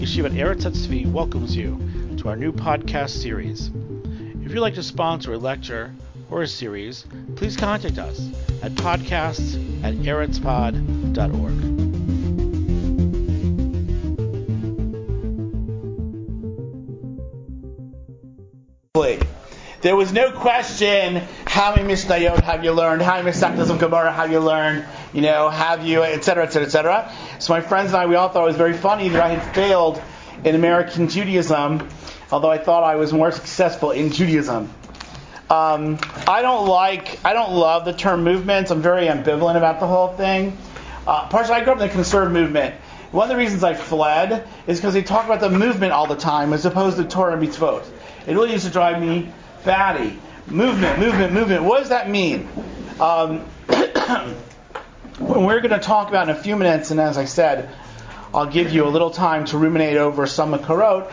Yeshivat Eretz Tzvi welcomes you to our new podcast series. If you'd like to sponsor a lecture or a series, please contact us at podcasts@eretzpod.org. There was no question how many Mishnayot have you learned, how many Masechtas of Gemara have you learned, have you, etc., etc., etc. So my friends and I, we all thought it was very funny that I had failed in American Judaism, although I thought I was more successful in Judaism. I don't love the term movements. I'm very ambivalent about the whole thing. Partially, I grew up in the conservative movement. One of the reasons I fled is because they talk about the movement all the time as opposed to Torah and mitzvot. It really used to drive me batty. Movement. What does that mean? What we're going to talk about in a few minutes, and as I said, I'll give you a little time to ruminate over some Makarot,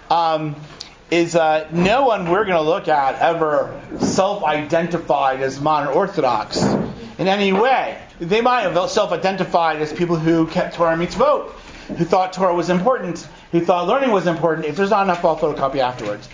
is no one we're going to look at ever self-identified as modern Orthodox in any way. They might have self-identified as people who kept Torah and mitzvot, who thought Torah was important, who thought learning was important. If there's not enough, I'll photocopy afterwards,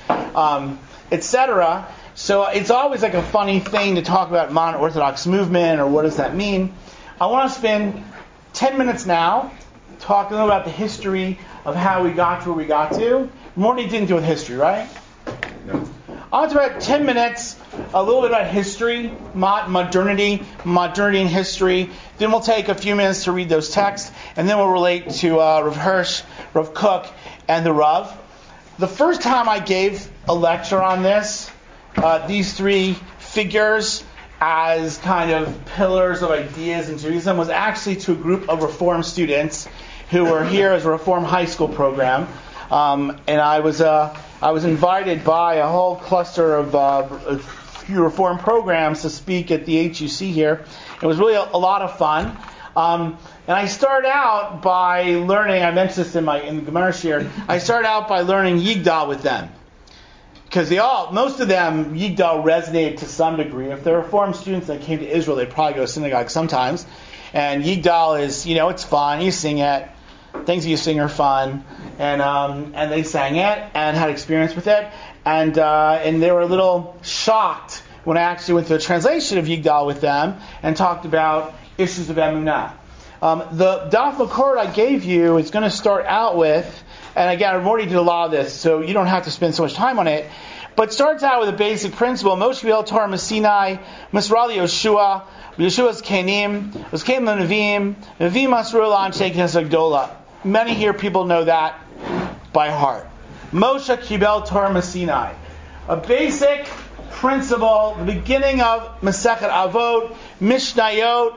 etc. So it's always like a funny thing to talk about modern Orthodox movement, or what does that mean. I want to spend 10 minutes now talking about the history of how we got to where we got to. Morty didn't do with history, right? No. I want to talk about 10 minutes, a little bit about history, modernity and history. Then we'll take a few minutes to read those texts, and then we'll relate to Rav Hirsch, Rav Kook, and the Rav. The first time I gave a lecture on this, these three figures as kind of pillars of ideas in Judaism, was actually to a group of Reform students who were here as a Reform high school program. And I was invited by a whole cluster of a few Reform programs to speak at the HUC here. It was really a lot of fun. And I started out by learning, I mentioned this in the Gemara shir, I started out by learning Yigdal with them. Because most of them, Yigdal resonated to some degree. If they're Reform students that came to Israel, they'd probably go to synagogue sometimes. And Yigdal is, it's fun, you sing it. Things you sing are fun, and they sang it and had experience with it, and they were a little shocked when I actually went through a translation of Yigdal with them and talked about issues of emunah. The Daf Makor I gave you is going to start out with, and again, I've already did a lot of this, so you don't have to spend so much time on it, but starts out with a basic principle: Moshe B'el Torah Sinai, Misra Yoshua, Yeshua's Kenim, was came the Nevi'im, Nevi'im Masru Lan Sheikh Gdola. Many here people know that by heart. Moshe Kibel Torah Sinai. A basic principle, the beginning of Masechet Avot, Mishnayot,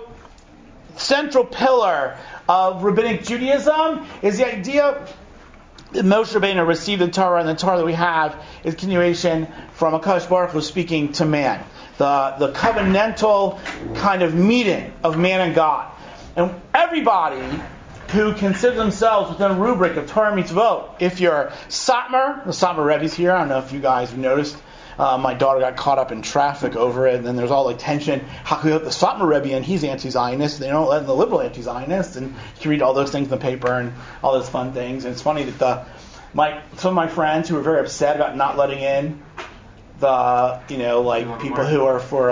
central pillar of Rabbinic Judaism is the idea that Moshe Rabbeinu received the Torah, and the Torah that we have is continuation from HaKadosh Baruch Hu speaking to man. The covenantal kind of meeting of man and God. And everybody who consider themselves within a rubric of Torah mitzvot. If you're Satmar, the Satmar Rebbe's here. I don't know if you guys have noticed. My daughter got caught up in traffic over it, and then there's all like tension. How can we let the Satmar Rebbe in? He's anti-Zionist. They don't let in the liberal anti-Zionist. And you can read all those things in the paper and all those fun things. And it's funny that some of my friends who were very upset about not letting in the people who are for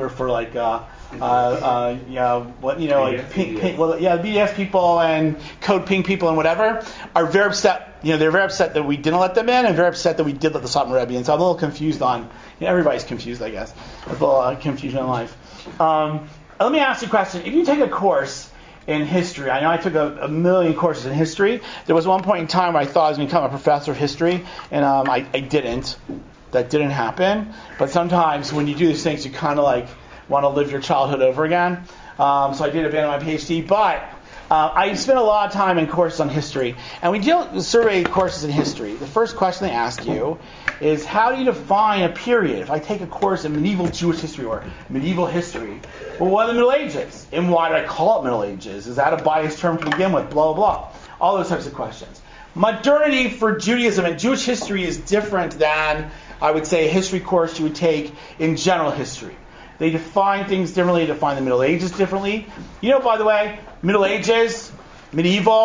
BDS people and Code Pink people and whatever are very upset. They're very upset that we didn't let them in, and very upset that we did let the Satmar Rebbe in. So I'm a little confused on. Everybody's confused, I guess. There's a little confusion in life. Let me ask you a question. If you take a course in history, I know I took a million courses in history. There was one point in time where I thought I was going to become a professor of history, and I didn't. That didn't happen. But sometimes when you do these things, you kind of want to live your childhood over again. So I did abandon my PhD, but I spent a lot of time in courses on history. And we survey courses in history. The first question they ask you is, how do you define a period? If I take a course in medieval Jewish history or medieval history, well, what are the Middle Ages? And why did I call it Middle Ages? Is that a biased term to begin with? Blah, blah, blah. All those types of questions. Modernity for Judaism and Jewish history is different than, I would say, a history course you would take in general history. They define things differently, define the Middle Ages differently. By the way, Middle Ages, medieval,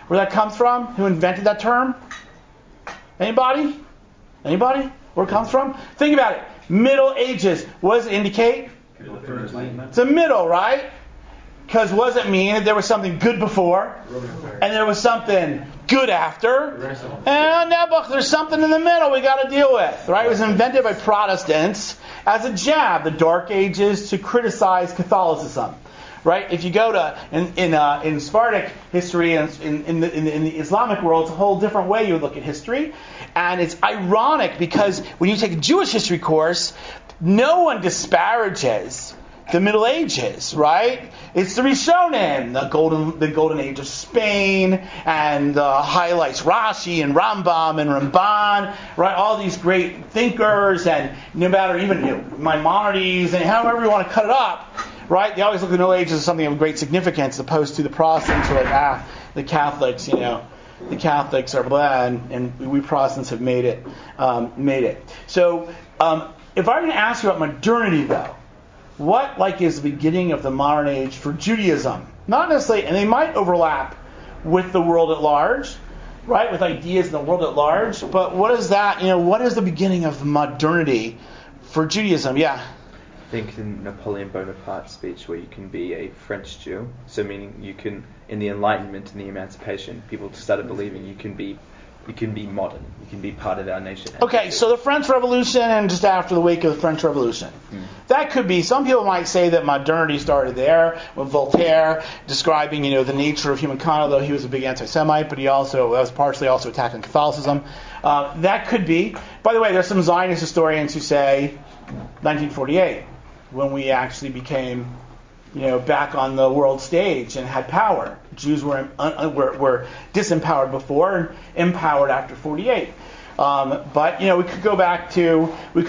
Where that comes from? Who invented that term? Anybody? Anybody? Where it comes from? Think about it. Middle Ages. What does it indicate? It's a middle, right? Because what does it mean that there was something good before and there was something good after? And Nebuch, there's something in the middle we got to deal with, right? It was invented by Protestants as a jab, the Dark Ages, to criticize Catholicism. Right? If you go to in Sephardic history and in the Islamic world, it's a whole different way you would look at history. And it's ironic because when you take a Jewish history course, no one disparages the Middle Ages, right? It's the Rishonim, the golden age of Spain, and highlights Rashi and Rambam and Ramban, right? All these great thinkers, and no matter even Maimonides, and however you want to cut it up. Right? They always look at the Middle Ages as something of great significance, as opposed to the Protestants who are like, the Catholics, the Catholics are blah, and we Protestants have made it. So, if I'm going to ask you about modernity, though, what is the beginning of the modern age for Judaism? Not necessarily, and they might overlap with the world at large, right? With ideas in the world at large, but what is that? What is the beginning of modernity for Judaism? Yeah. I think in Napoleon Bonaparte's speech where you can be a French Jew, so meaning you can, in the Enlightenment and the Emancipation, people started believing you can be modern, you can be part of our nation. Okay, so the French Revolution and just after the wake of the French Revolution. That could be, some people might say that modernity started there with Voltaire describing, the nature of humankind, although he was a big anti-Semite, but he also was partially also attacking Catholicism. That could be. By the way, there's some Zionist historians who say 1948. When we actually became, back on the world stage and had power. Jews were disempowered before and empowered after 48. But we could go back to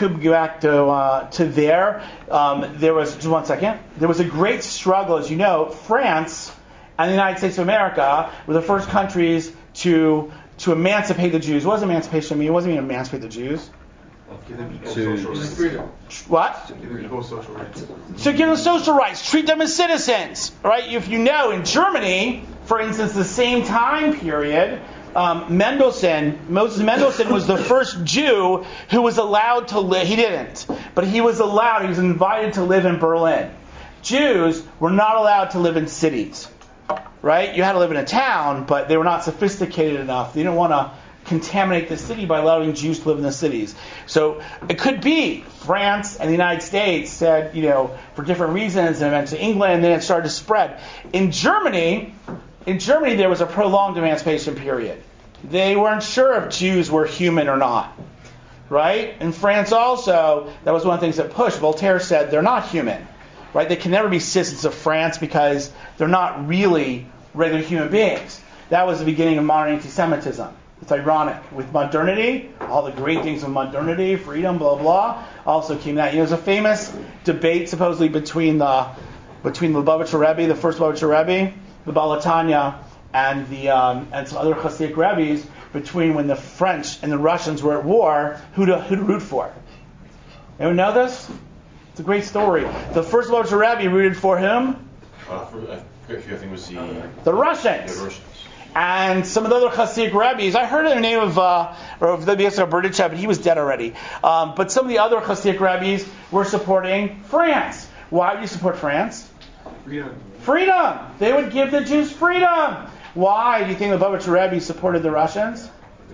there. There was just one second. There was a great struggle, as you know. France and the United States of America were the first countries to emancipate the Jews. What does emancipation mean? It wasn't even emancipate the Jews. Give them equal social rights. What? Give them equal social rights. So give them social rights. Treat them as citizens. Right? If you know, in Germany, for instance, the same time period, Moses Mendelssohn was the first Jew who was allowed to live. He didn't. But he was invited to live in Berlin. Jews were not allowed to live in cities. Right? You had to live in a town, but they were not sophisticated enough. They didn't want to contaminate the city by allowing Jews to live in the cities. So it could be France and the United States said, for different reasons, and it went to England, and then it started to spread. In Germany, there was a prolonged emancipation period. They weren't sure if Jews were human or not. Right? In France also, that was one of the things that pushed. Voltaire said they're not human. Right? They can never be citizens of France because they're not really regular human beings. That was the beginning of modern anti-Semitism. It's ironic. With modernity, all the great things of modernity, freedom, blah, blah, also came that. There's a famous debate supposedly between the Lubavitcher Rebbe, the first Lubavitcher Rebbe, the Baal HaTanya, and some other Hasidic Rebbes, between when the French and the Russians were at war, who to root for. Anyone know this? It's a great story. The first Lubavitcher Rebbe rooted for whom? I think it was the Russians. And some of the other Hasidic rabbis, I heard the name of the Berdichev, but he was dead already. But some of the other Hasidic rabbis were supporting France. Why would you support France? Freedom. They would give the Jews freedom. Why do you think the Lubavitcher Rebbe supported the Russians?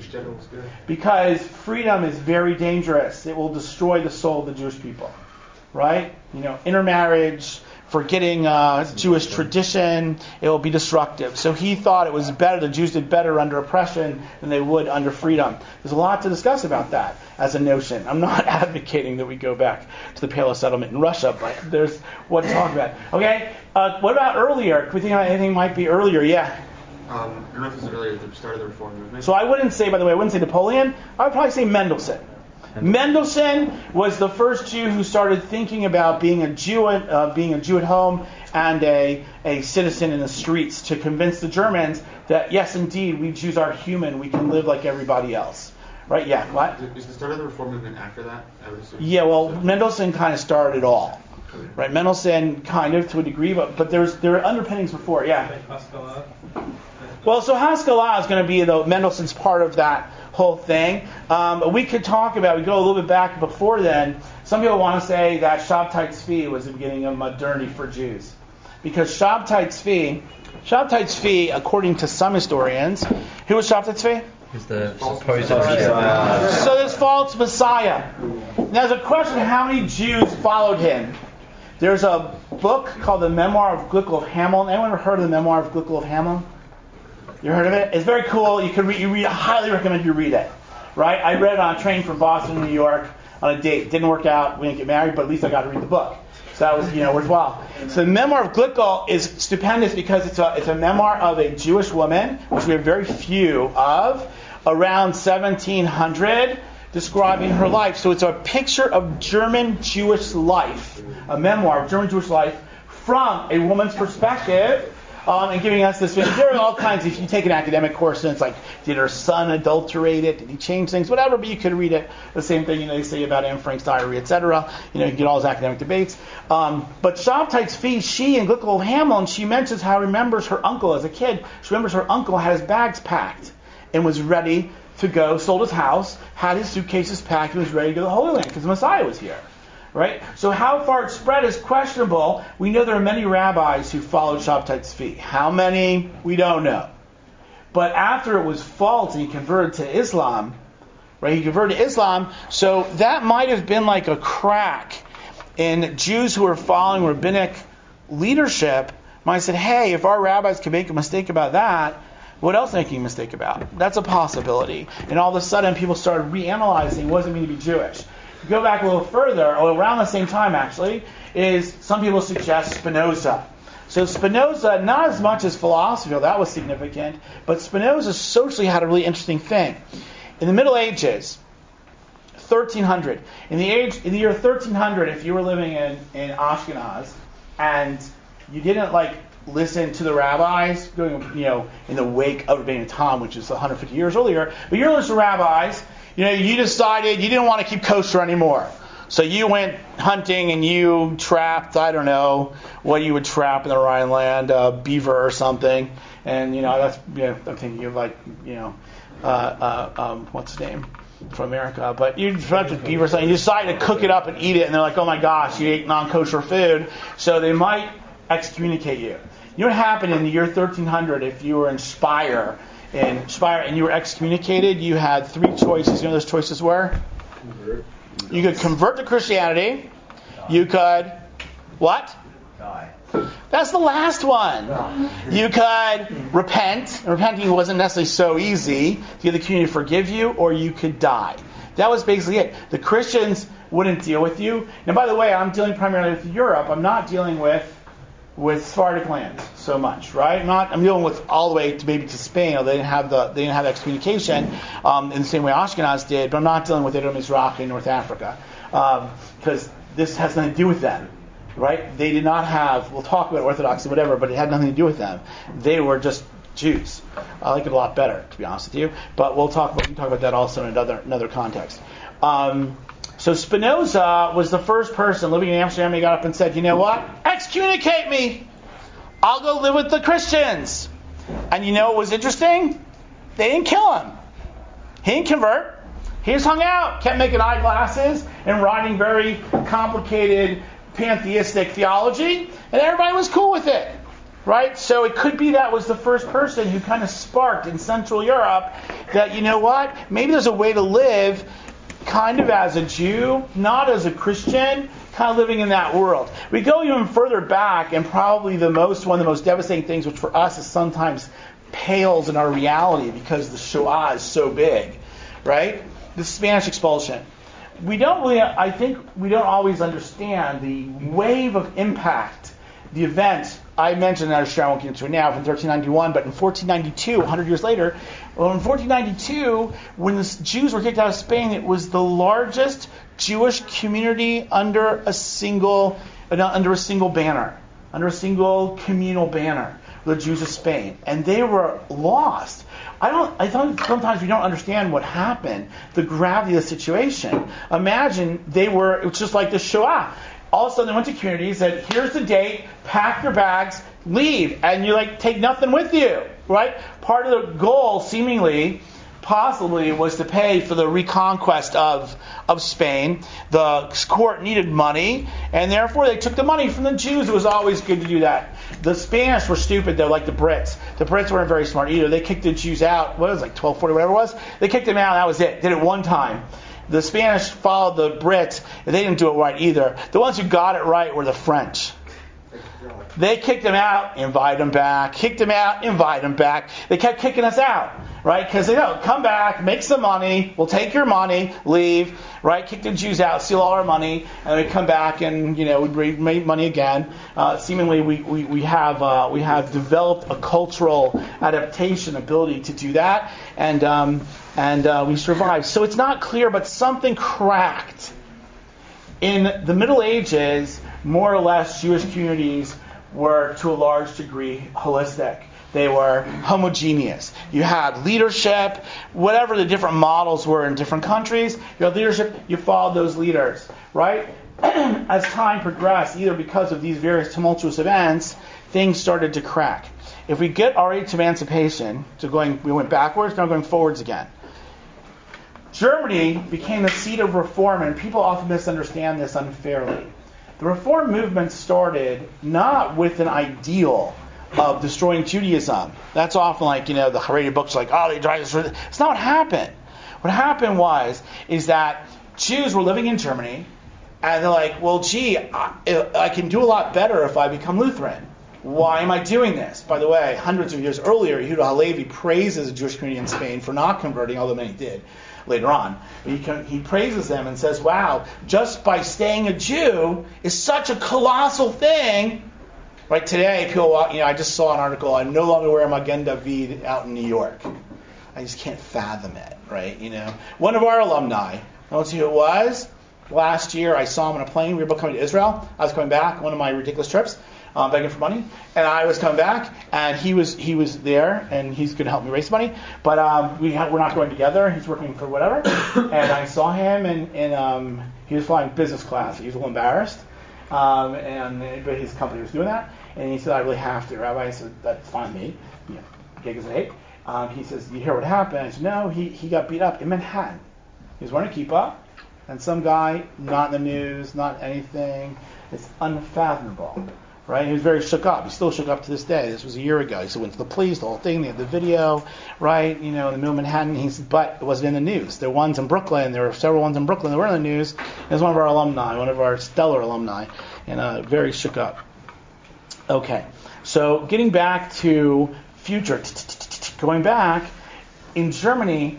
Because freedom is very dangerous. It will destroy the soul of the Jewish people. Right? Intermarriage, forgetting Jewish tradition, it will be destructive. So he thought it was better, the Jews did better under oppression than they would under freedom. There's a lot to discuss about that as a notion. I'm not advocating that we go back to the Pale settlement in Russia, but there's what to talk about. Okay, what about earlier? Can we think about anything might be earlier? Yeah. I don't know if this is earlier, the start of the Reform movement. So I wouldn't say, by the way, Napoleon. I would probably say Mendelssohn. Mendelssohn was the first Jew who started thinking about being a Jew at home and a citizen in the streets to convince the Germans that, yes, indeed, we Jews are human. We can live like everybody else. Right? Yeah. What? Is the start of the Reform movement after that? Yeah, well, Mendelssohn kind of started it all. Right? Mendelssohn kind of to a degree, but there are underpinnings before. Yeah. Well, so Haskalah is going to be Mendelssohn's part of that whole thing. We could talk about, we go a little bit back before then. Some people want to say that Shabtai Tzvi was the beginning of modernity for Jews. Because Shabtai Tzvi, according to some historians, who was Shabtai Tzvi? He's the supposed Messiah. So this false Messiah. Now there's a question, how many Jews followed him? There's a book called The Memoir of Glickl of Hamelin. Anyone ever heard of The Memoir of Glickl of Hamelin? You heard of it? It's very cool. You can read. I highly recommend you read it. Right? I read it on a train from Boston to New York on a date. Didn't work out. We didn't get married, but at least I got to read the book. So that was, worthwhile. So the Memoir of Glickl is stupendous because it's a memoir of a Jewish woman, which we have very few of, around 1700, describing her life. So it's a picture of German Jewish life, a memoir of German Jewish life from a woman's perspective. And giving us this, there are all kinds. If you take an academic course, and it's like, did her son adulterate it? Did he change things? Whatever. But you could read it. The same thing, they say about Anne Frank's diary, etc. You can get all those academic debates. But Shabtai Tzvi, she in Glickl of Hamelin, she mentions how she remembers her uncle as a kid. She remembers her uncle had his bags packed and was ready to go. Sold his house, had his suitcases packed, and was ready to go to the Holy Land because the Messiah was here. Right? So how far it spread is questionable. We know there are many rabbis who followed Shabtai Tzvi. How many? We don't know. But after it was false and he converted to Islam, right? He converted to Islam, so that might have been like a crack in Jews who were following rabbinic leadership. Might have said, hey, if our rabbis can make a mistake about that, what else are they making a mistake about? That's a possibility. And all of a sudden people started reanalyzing what does it mean to be Jewish. Go back a little further, or around the same time actually, is some people suggest Spinoza. So Spinoza, not as much as philosophy, that was significant, but Spinoza socially had a really interesting thing. In the Middle Ages, 1300, in the year 1300, if you were living in Ashkenaz and you didn't listen to the rabbis, going in the wake of Rabbeinu Tam, which is 150 years earlier, but you're listening to rabbis. You decided you didn't want to keep kosher anymore. So you went hunting and you trapped, I don't know, what you would trap in the Rhineland, beaver or something. And, that's, I'm thinking of what's his name from America. But you trapped a beaver or something. You decided to cook it up and eat it. And they're like, oh my gosh, you ate non-kosher food. So they might excommunicate you. You know what happened in the year 1300 if you were in Speyer? And you were excommunicated, you had three choices. You know what those choices were? You could convert to Christianity. You could, what? Die. That's the last one. You could repent. Repenting wasn't necessarily so easy to get the community to forgive you, or you could die. That was basically it. The Christians wouldn't deal with you. Now, by the way, I'm dealing primarily with Europe. I'm not dealing with Sephardic lands so much, right? I'm dealing with all the way to maybe to Spain. They didn't have excommunication in the same way Ashkenaz did, but I'm not dealing with Edom Mizrahi in North Africa because this has nothing to do with them, right? They did not have. We'll talk about Orthodoxy, whatever, but it had nothing to do with them. They were just Jews. I like it a lot better, to be honest with you. But we can talk about that also in another context. So Spinoza was the first person living in Amsterdam. He got up and said, you know what? Excommunicate me. I'll go live with the Christians. And you know what was interesting? They didn't kill him. He didn't convert. He just hung out, kept making eyeglasses and writing very complicated pantheistic theology, and everybody was cool with it. Right? So it could be that was the first person who kind of sparked in Central Europe that, you know what? Maybe there's a way to live kind of as a Jew, not as a Christian, kind of living in that world. We go even further back, and probably one of the most devastating things, which for us is sometimes pales in our reality because the Shoah is so big, right? The Spanish expulsion. I think we don't always understand the wave of impact, the event. I mentioned that I won't get into it now from 1391, but in 1492, 100 years later, in 1492, when the Jews were kicked out of Spain, it was the largest Jewish community under a single banner, under a single communal banner, the Jews of Spain, and they were lost. I thought sometimes we don't understand what happened, the gravity of the situation. Imagine it was just like the Shoah. All of a sudden they went to communities, said, here's the date, pack your bags, leave, and you take nothing with you, right? Part of the goal, seemingly, possibly, was to pay for the reconquest of Spain. The court needed money, and therefore they took the money from the Jews. It was always good to do that. The Spanish were stupid, though, like the Brits. The Brits weren't very smart either. They kicked the Jews out, 1240, whatever it was? They kicked them out, and that was it. Did it one time. The Spanish followed the Brits, and they didn't do it right either. The ones who got it right were the French. They kicked them out, invite them back. Kicked them out, invite them back. They kept kicking us out, right? Because they know, come back, make some money, we'll take your money, leave, right? Kick the Jews out, steal all our money, and we come back and we make money again. Seemingly, we have developed a cultural adaptation ability to do that, and we survived. So it's not clear, but something cracked. In the Middle Ages, more or less, Jewish communities were, to a large degree, holistic. They were homogeneous. You had leadership, whatever the different models were in different countries. You had leadership, you followed those leaders, right? As time progressed, either because of these various tumultuous events, things started to crack. If we get our age of emancipation, we went backwards, now going forwards again. Germany became the seat of reform, and people often misunderstand this unfairly. The reform movement started not with an ideal of destroying Judaism. That's often the Haredi books they try to destroy it. It's not what happened. What happened is that Jews were living in Germany, and they're like, well, gee, I can do a lot better if I become Lutheran. Why am I doing this? By the way, hundreds of years earlier, Yehuda Halevi praises the Jewish community in Spain for not converting, although many did later on. He praises them and says, wow, just by staying a Jew is such a colossal thing. Right today, people, I just saw an article, I no longer wear Magen David out in New York. I just can't fathom it, right? One of our alumni, I don't see who it was. Last year, I saw him on a plane. We were both coming to Israel. I was coming back, one of my ridiculous trips, begging for money. And I was coming back, and he was there, and he's going to help me raise money. But we're not going together. He's working for whatever. And I saw him, and he was flying business class. He was a little embarrassed, but his company was doing that. And he said, I really have to. Rabbi, I said, that's fine with me. Gig is eight. He says, you hear what happened? I said, no, he got beat up in Manhattan. He was wearing a kippah, and some guy, not in the news, not anything. It's unfathomable, right? He was very shook up. He's still shook up to this day. This was a year ago. He said, went to the police, the whole thing. They had the video, right? In the middle of Manhattan. He said, but it wasn't in the news. There were ones in Brooklyn. There were several ones in Brooklyn that were in the news. It was one of our alumni, one of our stellar alumni, and very shook up. Okay, so getting back to future, going back, in Germany,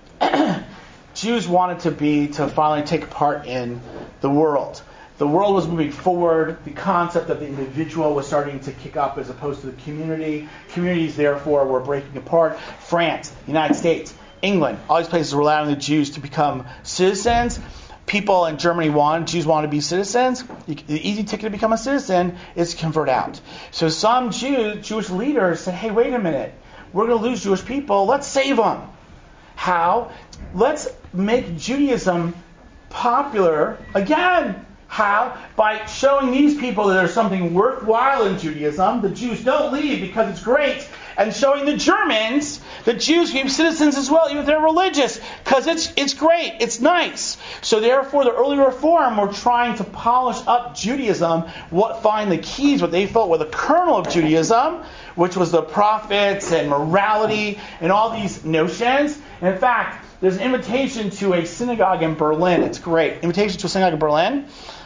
Jews wanted to finally take part in the world. The world was moving forward. The concept of the individual was starting to kick up as opposed to the community. Communities, therefore, were breaking apart. France, United States, England, all these places were allowing the Jews to become citizens. People in Germany Jews want to be citizens. The easy ticket to become a citizen is to convert out. So some Jewish leaders said, hey, wait a minute. We're going to lose Jewish people. Let's save them. How? Let's make Judaism popular again. How? By showing these people that there's something worthwhile in Judaism. The Jews don't leave because it's great. And showing the Germans that Jews became citizens as well, even if they're religious, because it's great, it's nice. So therefore, the early Reform were trying to polish up Judaism, find the keys, what they felt were the kernel of Judaism, which was the prophets and morality and all these notions. And in fact, there's an invitation to a synagogue in Berlin. It's great. Invitation to a synagogue in Berlin,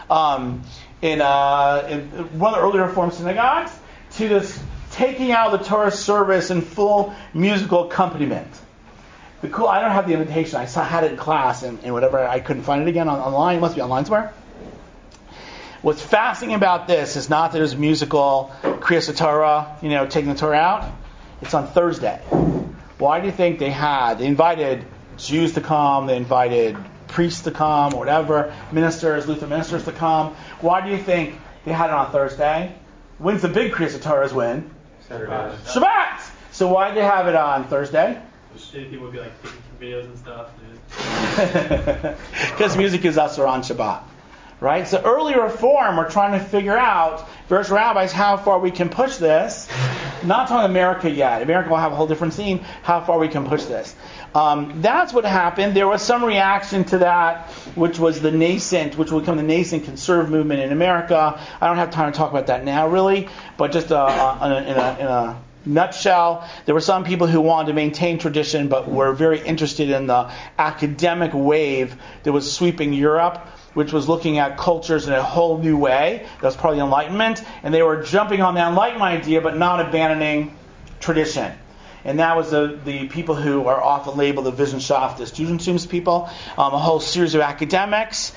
in one of the early Reform synagogues, to this taking out the Torah service in full musical accompaniment. I don't have the invitation. I had it in class and whatever. I couldn't find it again online. It must be online somewhere. What's fascinating about this is not that there's musical Kriyas Torah, taking the Torah out. It's on Thursday. Why do you think they invited Jews to come, they invited priests to come, or whatever, Lutheran ministers to come. Why do you think they had it on Thursday? When's the big Kriyas Torahs win? Saturday. Shabbat! So why did they have it on Thursday? People would be taking videos and stuff. Because music is usher on Shabbat. right? So early Reform were trying to figure out, various rabbis, how far we can push this. Not talking America yet. America will have a whole different scene, how far we can push this. That's what happened. There was some reaction to that, which will become the nascent conservative movement in America. I don't have time to talk about that now, really, but just in a nutshell, there were some people who wanted to maintain tradition, but were very interested in the academic wave that was sweeping Europe, which was looking at cultures in a whole new way. That was part of the Enlightenment, and they were jumping on the Enlightenment idea, but not abandoning tradition. And that was the people who are often labeled the Wissenschaft des Judentums people, a whole series of academics,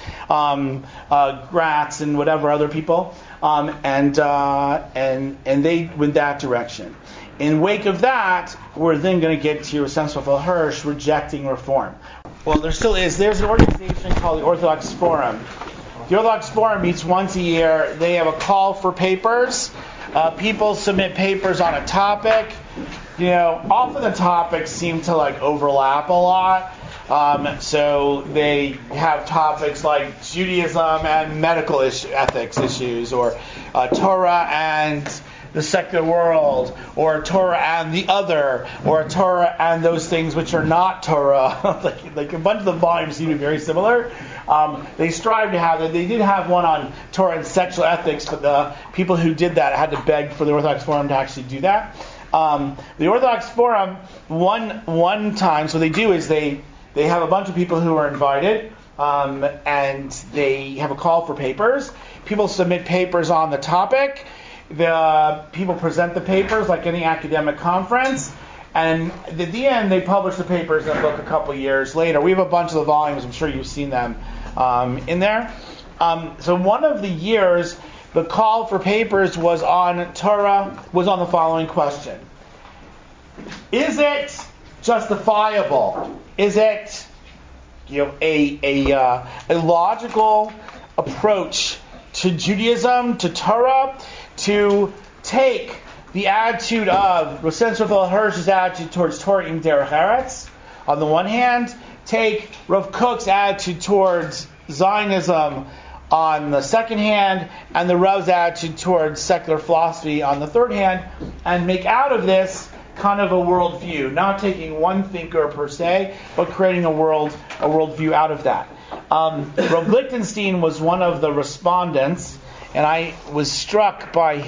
Gratz and whatever other people, and they went that direction. In wake of that, we're then going to get to Sensible Hirsch rejecting reform. Well, there still is. There's an organization called the Orthodox Forum. The Orthodox Forum meets once a year. They have a call for papers. People submit papers on a topic. Often the topics seem to overlap a lot. So they have topics like Judaism and medical ethics issues, or Torah and the secular world, or Torah and the other, or Torah and those things which are not Torah. like a bunch of the volumes seem to be very similar. They strive to have that. They did have one on Torah and sexual ethics, but the people who did that had to beg for the Orthodox Forum to actually do that. The Orthodox Forum, one time, so they do is they have a bunch of people who are invited, and they have a call for papers. People submit papers on the topic. The people present the papers like any academic conference, and at the end they publish the papers in a book a couple years later. We have a bunch of the volumes. I'm sure you've seen them in there. So one of the years, the call for papers was on Torah, was on the following question: is it justifiable? Is it a logical approach to Judaism, to Torah, to take the attitude of Rav Sensible Hirsch's attitude towards Torah im Derech Eretz, on the one hand, take Rav Kook's attitude towards Zionism on the second hand, and the Rav's attitude towards secular philosophy on the third hand, and make out of this kind of a worldview, not taking one thinker per se, but creating a worldview out of that. Rav Lichtenstein was one of the respondents, and I was struck by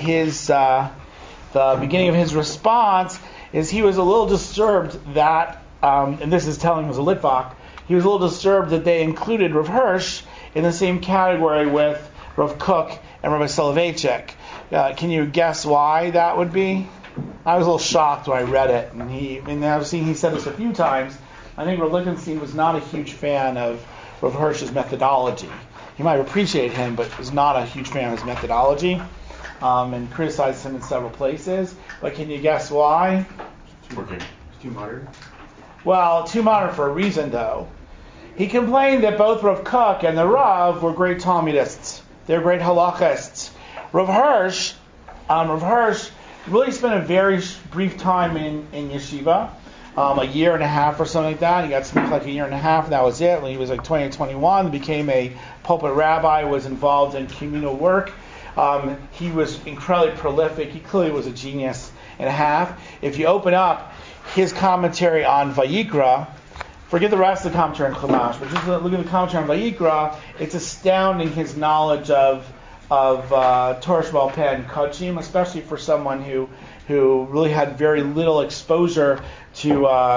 the beginning of his response is he was a little disturbed that, and this is telling him as a Litvak, he was a little disturbed that they included Rav Hirsch in the same category with Rav Kook and Rabbi Soloveitchik. Can you guess why that would be? I was a little shocked when I read it, and I've seen he said this a few times. I think Rav Lichtenstein was not a huge fan of Rav Hirsch's methodology. He might appreciate him, but was not a huge fan of his methodology, and criticized him in several places. But can you guess why? Too modern? Well, too modern for a reason, though. He complained that both Rav Kook and the Rav were great Talmudists. They're great halachists. Rav Hirsch really spent a very brief time in yeshiva, a year and a half or something like that. He got something like a year and a half, and that was it. When he was like 20 or 21, became a pulpit rabbi, was involved in communal work. He was incredibly prolific. He clearly was a genius and a half. If you open up his commentary on Vayikra, forget the rest of the commentary on Chumash, but just look at the commentary on Vayikra, it's astounding his knowledge of Torah Sheba'al Peh and Kodshim, especially for someone who really had very little exposure to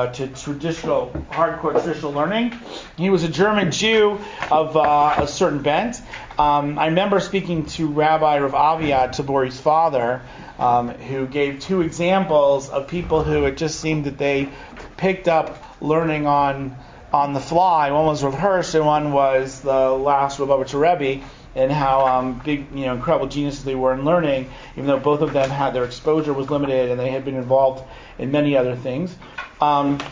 hardcore traditional learning. He was a German Jew of a certain bent. I remember speaking to Rabbi Rav Aviad, Tabori's father, who gave two examples of people who it just seemed that they picked up learning on the fly. One was Rav Hirsch, and one was the last Lubavitcher Rebbe, and how big, incredible geniuses they were in learning, even though both of them had their exposure was limited and they had been involved in many other things. Rav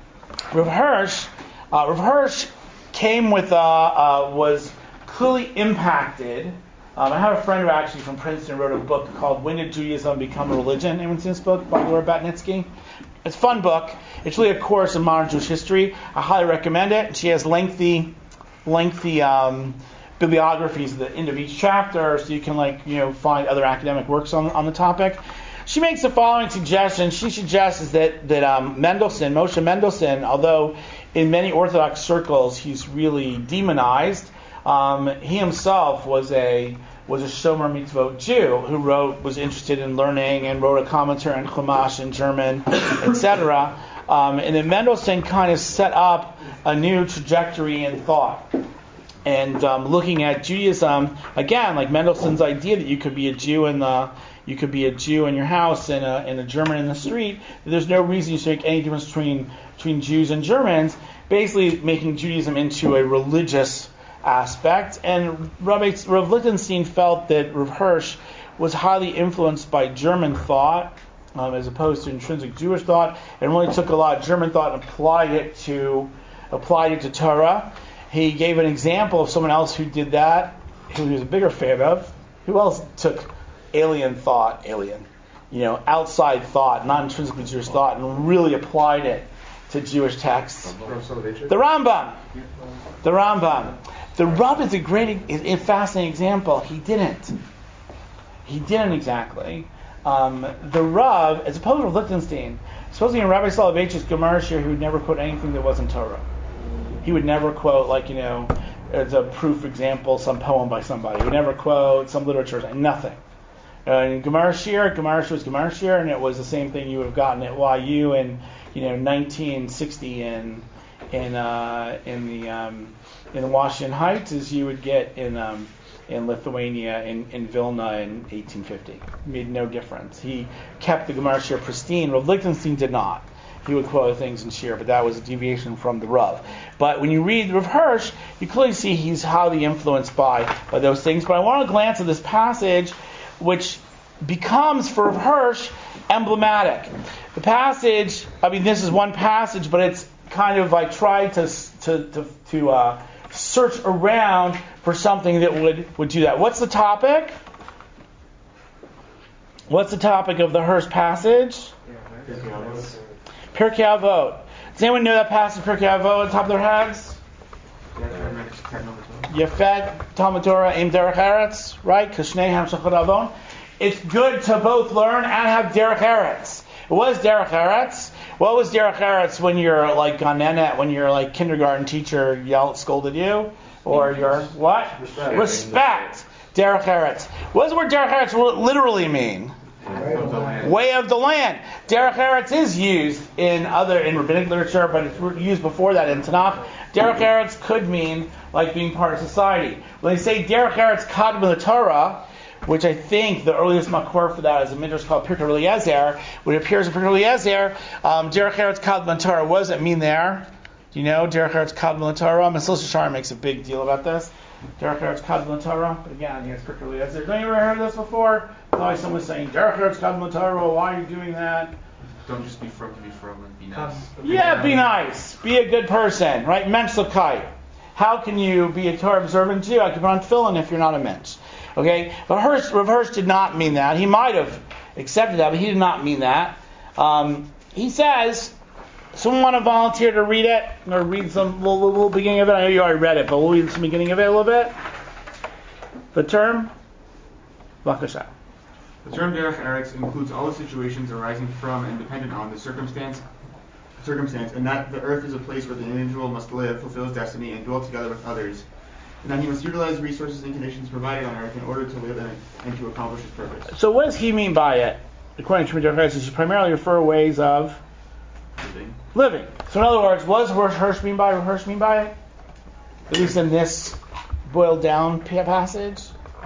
Hirsch came with was clearly impacted. I have a friend who actually from Princeton wrote a book called "When Did Judaism Become a Religion?" Anyone seen this book by Laura Batnitsky? It's a fun book. It's really a course in modern Jewish history. I highly recommend it. She has lengthy bibliographies at the end of each chapter, so you can find other academic works on the topic. She makes the following suggestion. She suggests that Moshe Mendelssohn, although in many Orthodox circles he's really demonized, he himself was a Shomer Mitzvot Jew who was interested in learning and wrote a commentary on Chumash in German, etc. And then Mendelssohn kind of set up a new trajectory in thought. And looking at Judaism, again, like Mendelssohn's idea that you could be a Jew in your house and a German in the street, there's no reason you should make any difference between Jews and Germans, basically making Judaism into a religious aspect. And Rav Lichtenstein felt that Rav Hirsch was highly influenced by German thought as opposed to intrinsic Jewish thought, and really took a lot of German thought and applied it to Torah. He gave an example of someone else who did that, who he was a bigger fan of. Who else took outside thought, not intrinsically Jewish thought, and really applied it to Jewish texts? The Rambam. The Rav is a fascinating example. He didn't exactly. The Rav, as opposed to Lichtenstein, supposedly in Rabbi Soloveitchik's Gemara Shir, he would never quote anything that wasn't Torah. He would never quote, as a proof example, some poem by somebody. He would never quote some literature, nothing. In Gemara Shir was Gemara Shir, and it was the same thing you would have gotten at YU in 1960 in Washington Heights as you would get in Lithuania in Vilna in 1850. It made no difference. He kept the Gemara Shir pristine. Rav Lichtenstein did not. He would quote things in Shir, but that was a deviation from the Rav. But when you read Rav Hirsch, you clearly see he's highly influenced by those things. But I want to glance at this passage, which becomes for Rav Hirsch emblematic. The passage, this is one passage, but it's kind of like try to search around for something that would do that. What's the topic? What's the topic of the Hirsch passage? Pirkei Avot. Does anyone know that passage, Pirkei Avot, on top of their heads? Yefet, Talmud Torah, Im Derech Eretz, right? Kashneihem Shachar Avon. It's good to both learn and have Derech Eretz. What is Derech Eretz? What was Derech Eretz when you're like Ganenet, when your kindergarten teacher scolded you? Or your what? Respect. Derech Eretz. What does the word Derech Eretz literally mean? Way of the land. Derech Eretz is used in rabbinic literature, but it's used before that in Tanakh. Derech Eretz could mean like being part of society. When they say Derech Eretz Kadmon the Torah, which I think the earliest makor for that is a midrash called Pirkei Eliezer. When it appears in Pirkei Eliezer, Derech Eretz Kadmon Torah, what does it mean there? Do you know Derech Eretz Kadmon Torah? Mesil Shashar makes a big deal about this. Derech Eretz Kadmon Torah, but again, here's Pirkei Eliezer. Don't you ever heard this before? Always someone saying Derech Eretz Kadmon Torah. Why are you doing that? Don't just be from to be from and be nice. Yeah, be nice. Be a good person, right? Mensch l'kai. How can you be a Torah observant Jew? I can put on tefillin if you're not a mensch. Okay, but Rav Hirsch did not mean that. He might have accepted that, but he did not mean that. He says, someone want to volunteer to read it? Or read some little beginning of it? I know you already read it, but we'll read some beginning of it a little bit. The term? B'kasha. The term Derech Eretz includes all the situations arising from and dependent on the circumstance, and that the earth is a place where the individual must live, fulfill his destiny, and dwell together with others. And that he must utilize resources and conditions provided on earth in order to live in it and to accomplish his purpose. So what does he mean by it? According to Derech Eretz, he should primarily refer ways of living. So in other words, what does Rav Hirsch mean by it? At least in this boiled down passage?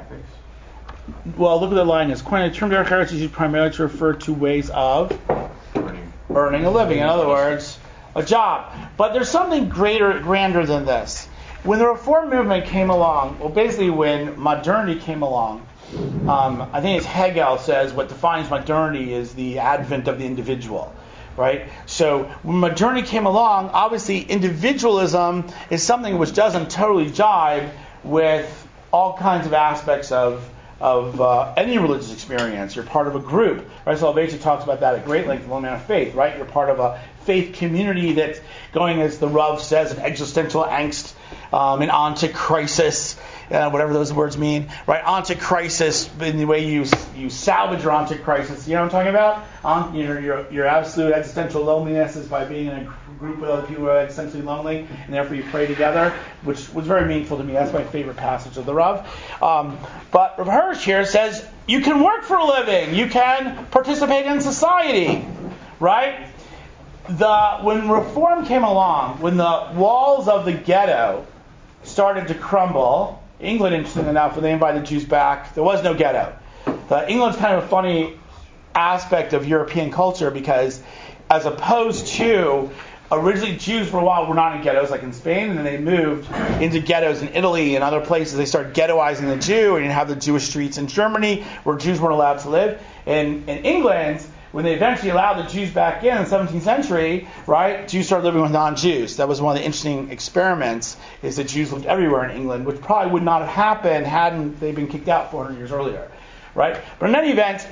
Well, look at the line is. According to the term Derech Eretz, he should primarily refer to ways of earning a living. In other words, a job. But there's something grander than this. When the Reform movement came along, well, basically when modernity came along, I think it's Hegel says what defines modernity is the advent of the individual, right? So when modernity came along, obviously individualism is something which doesn't totally jibe with all kinds of aspects of any religious experience. You're part of a group. Right? Soloveitchik talks about that at great length in Lone Man of Faith, right? You're part of a faith community that's going, as the Rav says, an existential angst and on to crisis. whatever those words mean, right? Antichrisis, in the way you salvage your antichrisis. You know what I'm talking about? Your absolute existential loneliness is by being in a group with other people who are existentially lonely, and therefore you pray together, which was very meaningful to me. That's my favorite passage of the Rav. But Rav Hirsch here says you can work for a living, you can participate in society, right? When Reform came along, when the walls of the ghetto started to crumble, England, interestingly enough, when they invited the Jews back, there was no ghetto. England's kind of a funny aspect of European culture because, as opposed to originally Jews for a while were not in ghettos like in Spain, and then they moved into ghettos in Italy and other places. They started ghettoizing the Jew, and you have the Jewish streets in Germany where Jews weren't allowed to live. In England, when they eventually allowed the Jews back in the 17th century, right, Jews started living with non-Jews. That was one of the interesting experiments, is that Jews lived everywhere in England, which probably would not have happened hadn't they been kicked out 400 years earlier, right? But in any event,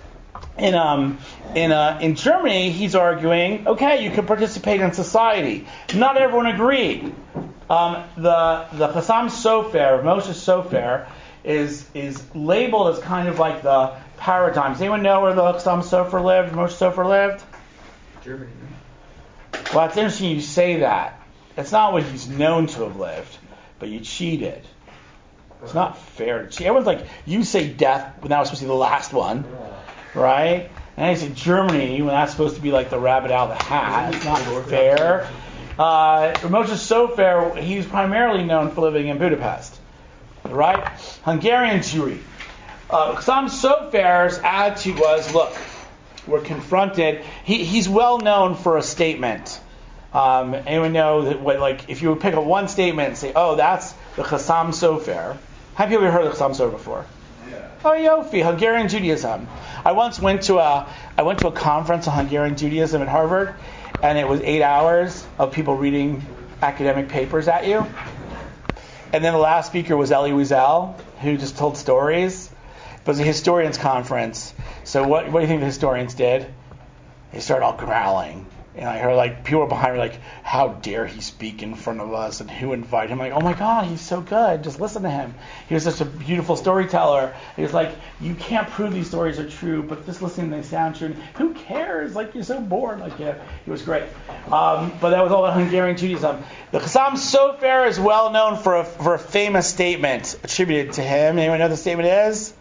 in Germany, he's arguing, okay, you can participate in society. Not everyone agreed. The Chassam Sofer, Moshe Sofer, is labeled as kind of like the paradigm. Does anyone know where the Chassam Sofer lived, Moshe Sofer lived? Germany. Well, it's interesting you say that. It's not what he's known to have lived, but you cheated. It's not fair to cheat. Everyone's like, you say death when that was supposed to be the last one, right? And I say Germany when that's supposed to be like the rabbit out of the hat. It's not fair. Moshe Sofer, he's primarily known for living in Budapest, right? Hungarian Jewry. Chassam Sofer's attitude was, look, we're confronted. He's well known for a statement. Anyone know that if you would pick up one statement and say, oh, that's the Chassam Sofer. Have you ever heard of the Chassam Sofer before? Yeah. Oh, Yofi, Hungarian Judaism. I once went to a conference on Hungarian Judaism at Harvard, and it was 8 hours of people reading academic papers at you. And then the last speaker was Elie Wiesel, who just told stories. It was a historians conference. So what do you think the historians did? They started all growling. And I heard people behind me how dare he speak in front of us, and who invited him? Oh my God, he's so good. Just listen to him. He was such a beautiful storyteller. He was you can't prove these stories are true, but just listening, they sound true. Who cares? You're so bored. He was great. But that was all about Hungarian Judaism. The Chassam Sofer is well known for a famous statement attributed to him. Anyone know what the statement is?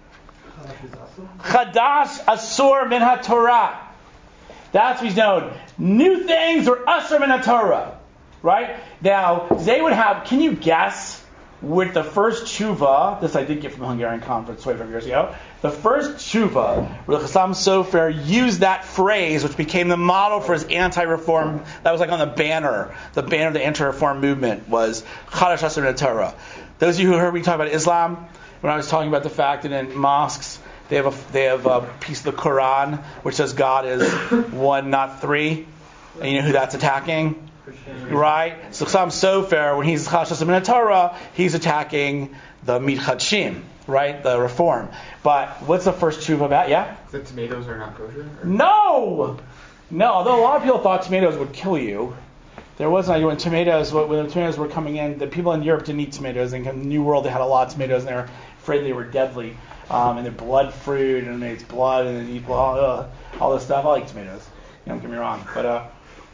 Chadash Asur Min HaTorah. That's what he's known. New things are Asur Min HaTorah. Right? Now, they would have, can you guess with the first tshuva, this I did get from the Hungarian conference 25 years ago, the first tshuva where the Chassam Sofer used that phrase, which became the model for his anti-reform, that was on the banner of the anti-reform movement, was Chadash Asur Min HaTorah. Those of you who heard me talk about Islam, when I was talking about the fact that in mosques, they have a piece of the Quran which says God is one, not three. And you know who that's attacking? Right? So Chassam Sofer, when he's Chadash Asur Min HaTorah, he's attacking the Mitchadshim, right? The reform. But what's the first tshuva about? Yeah? That tomatoes are not kosher? No! Although a lot of people thought tomatoes would kill you. There wasn't. When the tomatoes were coming in, the people in Europe didn't eat tomatoes. In the New World, they had a lot of tomatoes, and they were afraid they were deadly. And they're blood fruit, and it's blood, and then eat all this stuff. I like tomatoes. Don't get me wrong, but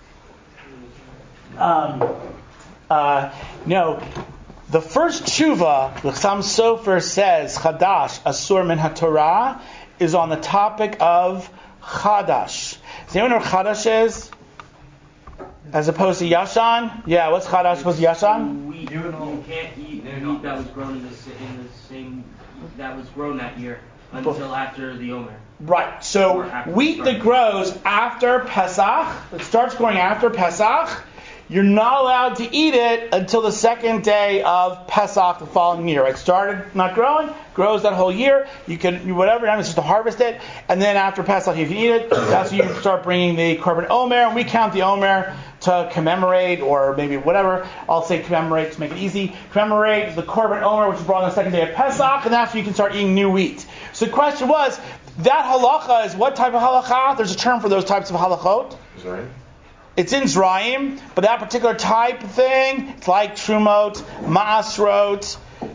no. The first tshuva, the Chassam Sofer says, Chadash Asur Min HaTorah, is on the topic of Chadash. Does anyone know what Chadash is? As opposed to Yashan? Yeah, what's Chadash opposed to Yashan? Wheat. You can't eat meat that was grown in the same that was grown that year until after the Omer. Right. So wheat that grows after Pesach, that starts growing after Pesach, you're not allowed to eat it until the second day of Pesach the following year. It started not growing, grows that whole year. You can, whatever time it's just to harvest it, and then after Pesach you can eat it. That's when you start bringing the Korban Omer, and we count the Omer to commemorate, or maybe whatever. I'll say commemorate to make it easy. Commemorate the Korban Omer, which is brought on the second day of Pesach, and that's when you can start eating new wheat. So the question was, that halacha is what type of halacha? There's a term for those types of halachot. Right. It's in Zrayim, but that particular type of thing, it's like Trumot, Maasrot,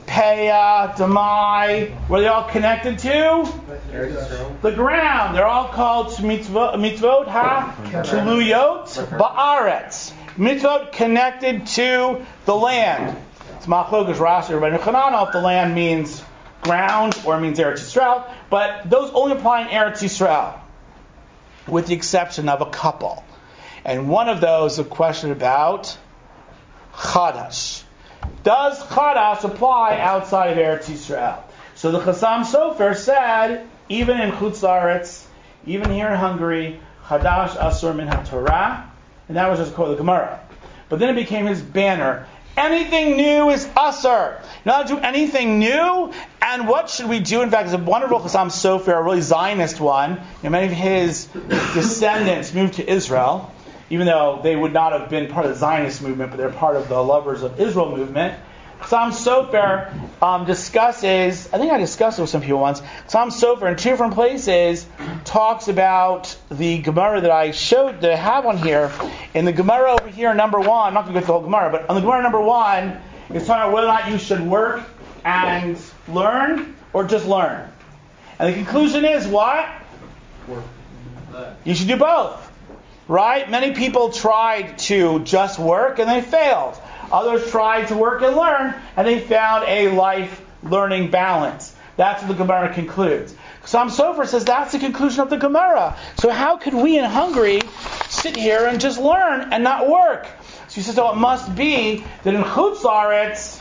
Peah, Demai. Where are they all connected to? The ground. They're all called mitzvot ha-tuluyot ba'aretz. Mitzvot connected to the land. It's Machlokes Rashi or Rabbeinu Chananah if the land means ground or means Eretz Yisrael, but those only apply in Eretz Yisrael, with the exception of a couple. And one of those is a question about Chadash. Does Chadash apply outside of Eretz Yisrael? So the Chassam Sofer said, even in Chutz La'aretz, even here in Hungary, Chadash Asur min HaTorah, and that was just called the Gemara. But then it became his banner. Anything new is Asur. You're not to do anything new. And what should we do? In fact, there's a wonderful Chassam Sofer, a really Zionist one. Many of his descendants moved to Israel, even though they would not have been part of the Zionist movement, but they're part of the Lovers of Israel movement. Chassam Sofer discusses, I think I discussed it with some people once, Chassam Sofer in two different places talks about the Gemara that I showed, that I have on here. In the Gemara over here, number 1, I'm not going to go through the whole Gemara, but on the Gemara number 1, it's talking about whether or not you should work and learn, or just learn. And the conclusion is what? You should do both. Right? Many people tried to just work and they failed. Others tried to work and learn and they found a life-learning balance. That's what the Gemara concludes. Chassam Sofer says that's the conclusion of the Gemara. So how could we in Hungary sit here and just learn and not work? So he says, it must be that in Chutz La'aretz,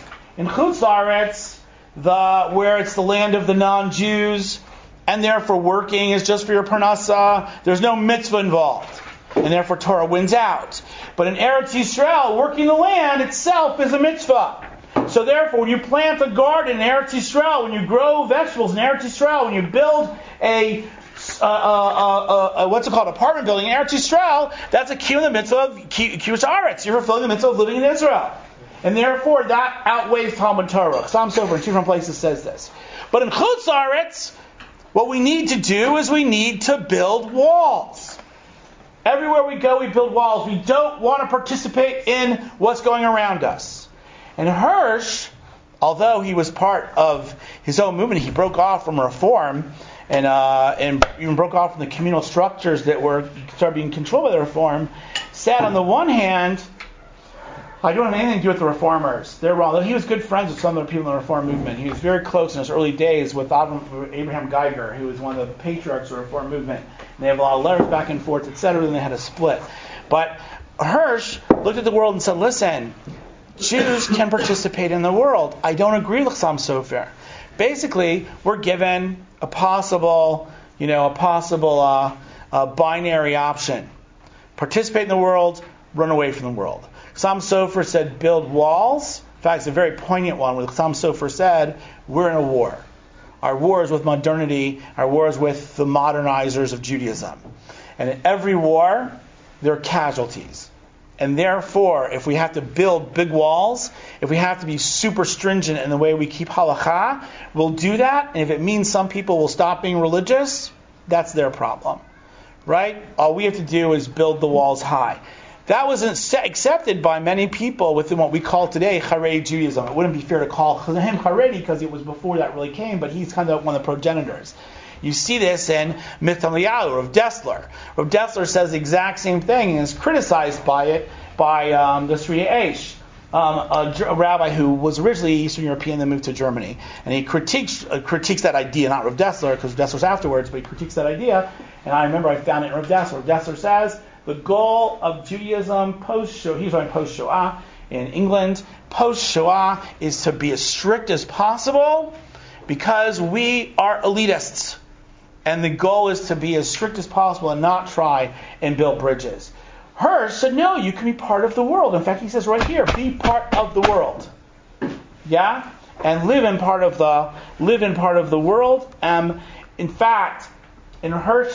where it's the land of the non-Jews, and therefore working is just for your parnasa, there's no mitzvah involved. And therefore Torah wins out. But in Eretz Yisrael, working the land itself is a mitzvah. So therefore, when you plant a garden in Eretz Yisrael, when you grow vegetables in Eretz Yisrael, when you build apartment building in Eretz Yisrael, that's a kiyum the mitzvah of kibbutz aretz. You're fulfilling the mitzvah of living in Israel. And therefore, that outweighs Talmud Torah. Chassam Sofer in two different places says this. But in Chutz La'aretz, what we need to do is we need to build walls. Everywhere we go, we build walls. We don't want to participate in what's going around us. And Hirsch, although he was part of his own movement, he broke off from Reform and even broke off from the communal structures that started being controlled by the Reform, said on the one hand, I don't have anything to do with the Reformers. They're wrong. He was good friends with some of the people in the Reform movement. He was very close in his early days with Abraham Geiger, who was one of the patriarchs of the Reform movement. And they have a lot of letters back and forth, etc., and they had a split. But Hirsch looked at the world and said, listen, Jews can participate in the world. I don't agree with Chassam Sofer. Basically, we're given a possible binary option. Participate in the world, run away from the world. Chassam Sofer said build walls. In fact, it's a very poignant one where Chassam Sofer said we're in a war. Our war is with modernity. Our war is with the modernizers of Judaism. And in every war, there are casualties. And therefore, if we have to build big walls, if we have to be super stringent in the way we keep halakha, we'll do that. And if it means some people will stop being religious, that's their problem. Right? All we have to do is build the walls high. That wasn't accepted by many people within what we call today Haredi Judaism. It wouldn't be fair to call him Haredi because it was before that really came, but he's kind of one of the progenitors. You see this in Mith Eliyahu, Rav Dessler. Rav Dessler says the exact same thing and is criticized by the Sriya Eish, a rabbi who was originally Eastern European then moved to Germany. And he critiques that idea, not Rav Dessler, because Dessler's afterwards, but he critiques that idea. And I remember I found it in Rav Dessler. Rav Dessler says, the goal of Judaism post-Shoah, he's writing post-Shoah in England, post-Shoah is to be as strict as possible because we are elitists. And the goal is to be as strict as possible and not try and build bridges. Hirsch said, no, you can be part of the world. In fact, he says right here, be part of the world. Yeah? And live in part of the world. In fact, in Hirsch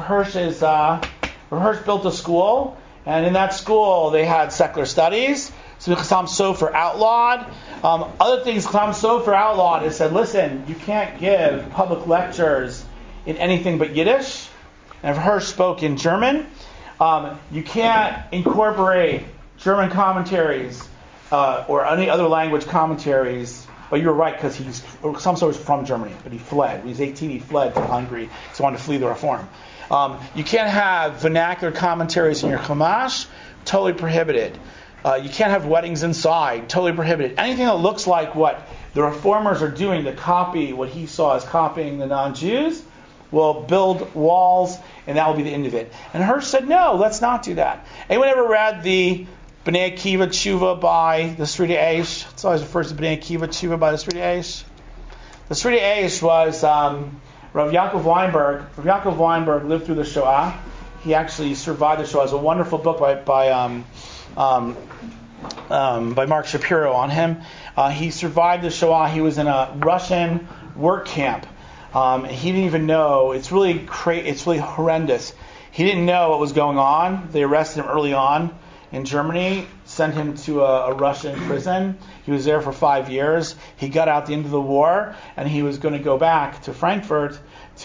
built a school, and in that school they had secular studies. So Chassam Sofer outlawed. Other things Chassam Sofer outlawed is said, listen, you can't give public lectures in anything but Yiddish. And if Hirsch spoke in German, you can't incorporate German commentaries or any other language commentaries But you're right, because some sort was from Germany, but he fled. When he was 18, he fled to Hungary, so he wanted to flee the Reform. You can't have vernacular commentaries in your Chumash, totally prohibited. You can't have weddings inside, totally prohibited. Anything that looks like what the Reformers are doing to copy what he saw as copying the non-Jews will build walls, and that will be the end of it. And Hirsch said, no, let's not do that. Anyone ever read the B'nai Akiva Tshuva by the Sridei Eish? It's always refers to B'nai Akiva Tshuva by the Sridei Eish. The Sridei Eish was Rav Yaakov Weinberg. Rav Yaakov Weinberg lived through the Shoah. He actually survived the Shoah. It's a wonderful book by Mark Shapiro on him. He survived the Shoah. He was in a Russian work camp. He didn't even know. It's really horrendous. He didn't know what was going on. They arrested him early on in Germany, sent him to a Russian prison. He was there for 5 years. He got out at the end of the war, and he was going to go back to Frankfurt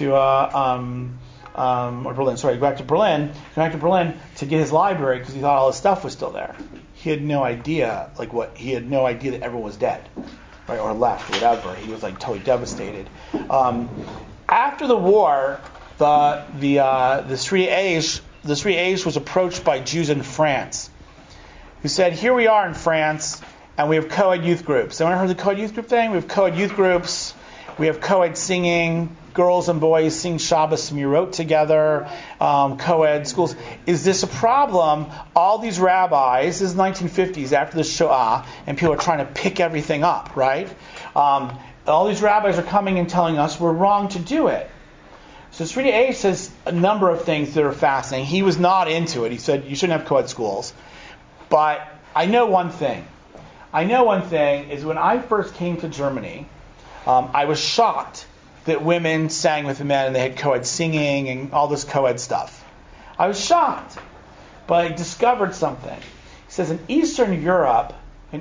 Berlin. Sorry, go back to Berlin to get his library because he thought all his stuff was still there. He had no idea, he had no idea that everyone was dead, right, or left, or whatever. He was totally devastated. After the war, the Sridei Eish was approached by Jews in France, who said, "Here we are in France, and we have co-ed youth groups. Anyone heard the co-ed youth group thing? We have co-ed youth groups. We have co-ed singing. Girls and boys sing Shabbos Mirot together. Co-ed schools. Is this a problem? All these rabbis, this is the 1950s after the Shoah, and people are trying to pick everything up, right? All these rabbis are coming and telling us we're wrong to do it." So Sridei Eish says a number of things that are fascinating. He was not into it. He said you shouldn't have co-ed schools. But I know one thing. Is when I first came to Germany, I was shocked that women sang with the men and they had co-ed singing and all this co-ed stuff. I was shocked. But I discovered something. He says in Eastern Europe,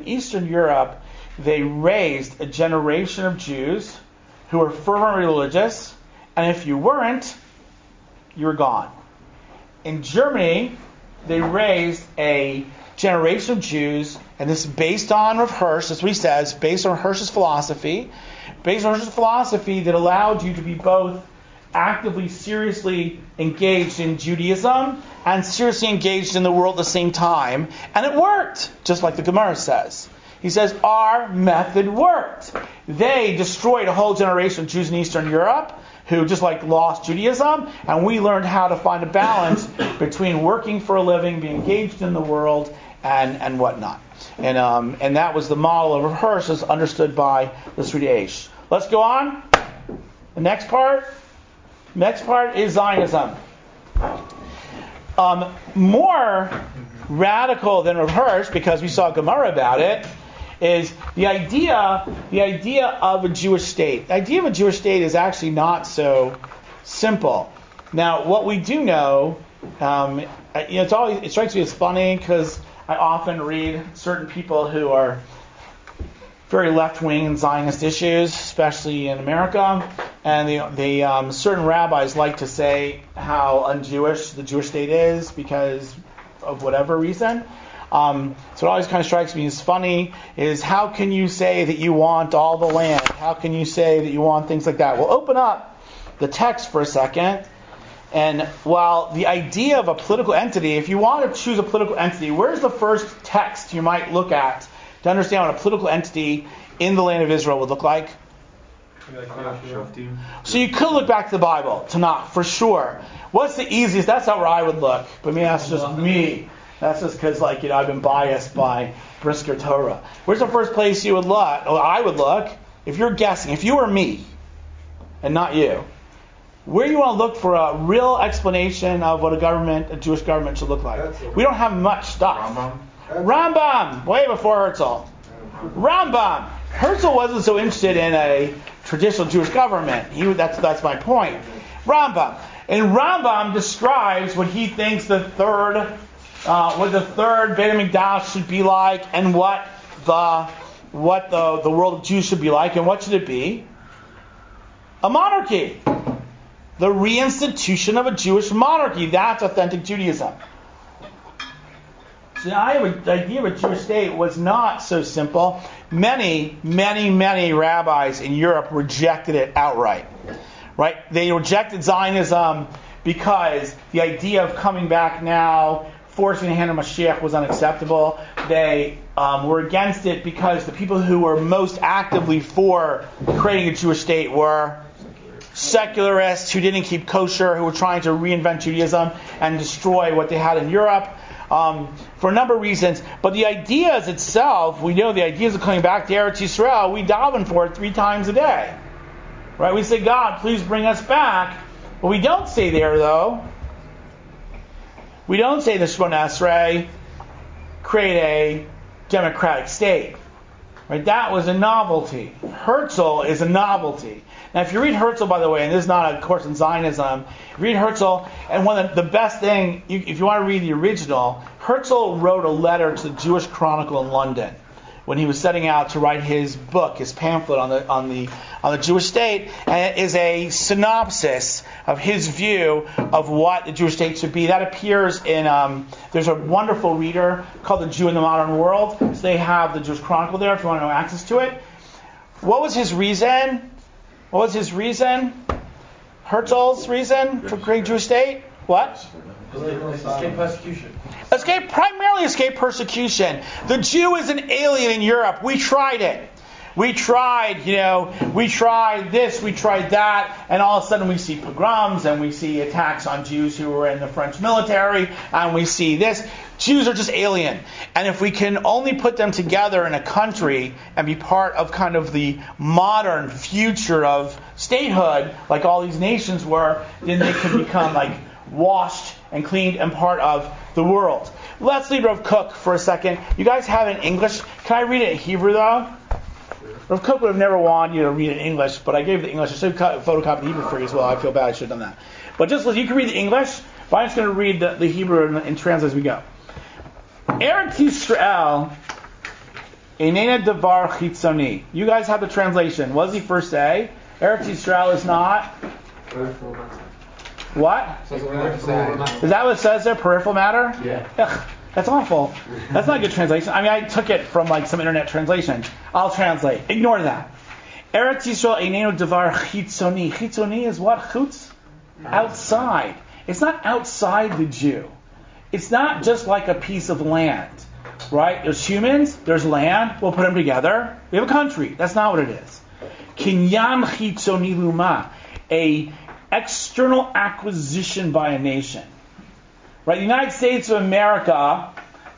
they raised a generation of Jews who were fervently religious, and if you weren't, you were gone. In Germany, they raised a generation of Jews, and this is based on Rav Hirsch, that's what he says, based on Hirsch's philosophy that allowed you to be both actively, seriously engaged in Judaism and seriously engaged in the world at the same time. And it worked, just like the Gemara says. He says, our method worked. They destroyed a whole generation of Jews in Eastern Europe who just lost Judaism, and we learned how to find a balance between working for a living, being engaged in the world, and whatnot. And that was the model of Rav Hirsch as understood by the Sridei Eish. Let's go on. The next part is Zionism. More radical than Rav Hirsch, because we saw Gemara about it, is the idea of a Jewish state. The idea of a Jewish state is actually not so simple. Now, what we do know, it strikes me as funny because I often read certain people who are very left-wing in Zionist issues, especially in America, and certain rabbis like to say how un-Jewish the Jewish state is because of whatever reason. So it always kind of strikes me as funny is how can you say that you want all the land? How can you say that you want things like that? We'll open up the text for a second. And while the idea of a political entity, if you want to choose a political entity, where's the first text you might look at to understand what a political entity in the land of Israel would look like? So you could look back to the Bible, Tanakh, for sure. What's the easiest? That's how I would look. But that's just me. That's just because, I've been biased by Brisker Torah. Where's the first place you would look? Well, I would look, if you're guessing, if you were me, and not you, where you want to look for a real explanation of what a Jewish government should look like. We don't have much stuff. Rambam, way before Herzl. Rambam. Herzl wasn't so interested in a traditional Jewish government. That's my point. Rambam. And Rambam describes what he thinks the third Beit HaMikdash should be like, and what the world of Jews should be like, and what should it be? A monarchy. The reinstitution of a Jewish monarchy. That's authentic Judaism. So the idea of a Jewish state was not so simple. Many rabbis in Europe rejected it outright. Right? They rejected Zionism because the idea of coming back now, forcing the hand of Mashiach was unacceptable. They were against it because the people who were most actively for creating a Jewish state were secularists who didn't keep kosher, who were trying to reinvent Judaism and destroy what they had in Europe. For a number of reasons. But the ideas itself, we know the ideas of coming back to Eretz Yisrael, we daven for it 3 times a day. Right? We say, God, please bring us back. What we don't say there, though, we don't say the Shemona Esrei, create a democratic state. Right? That was a novelty. Herzl is a novelty. Now, if you read Herzl, by the way, and this is not a course in Zionism, read Herzl, and one of the best thing, if you want to read the original, Herzl wrote a letter to the Jewish Chronicle in London when he was setting out to write his book, his pamphlet on the Jewish state, and it is a synopsis of his view of what the Jewish state should be. That appears in there's a wonderful reader called The Jew in the Modern World. So they have the Jewish Chronicle there if you want to know access to it. What was his reason? What was his reason? Herzl's reason for creating a Jewish state? What? Escape persecution. Primarily escape persecution. The Jew is an alien in Europe. We tried it. We tried this, we tried that, and all of a sudden we see pogroms and we see attacks on Jews who were in the French military, and we see this. Jews are just alien. And if we can only put them together in a country and be part of kind of the modern future of statehood, like all these nations were, then they can become like washed and cleaned and part of the world. Let's leave Rav Kook for a second. You guys have it in English. Can I read it in Hebrew, though? Rav Kook would have never wanted you to read it in English, but I gave the English. I should photocopy the Hebrew for you as well. I feel bad I should have done that. But just you can read the English, but I'm just going to read the Hebrew and translate as we go. Eretz Yisrael einena davar chitzoni. You guys have the translation. What does he first say? Eretz Yisrael is not... What? Is that what it says there? Peripheral matter? Yeah. Ugh, that's awful. That's not a good translation. I mean, I took it from like some internet translations. I'll translate. Ignore that. Eretz Yisrael einenu davar chitzoni. Chitzoni is what? Chutz? Outside. It's not outside the Jew. It's not just like a piece of land. Right? There's humans. There's land. We'll put them together. We have a country. That's not what it is. Kinyan chitzoni luma. A external acquisition by a nation. Right? The United States of America,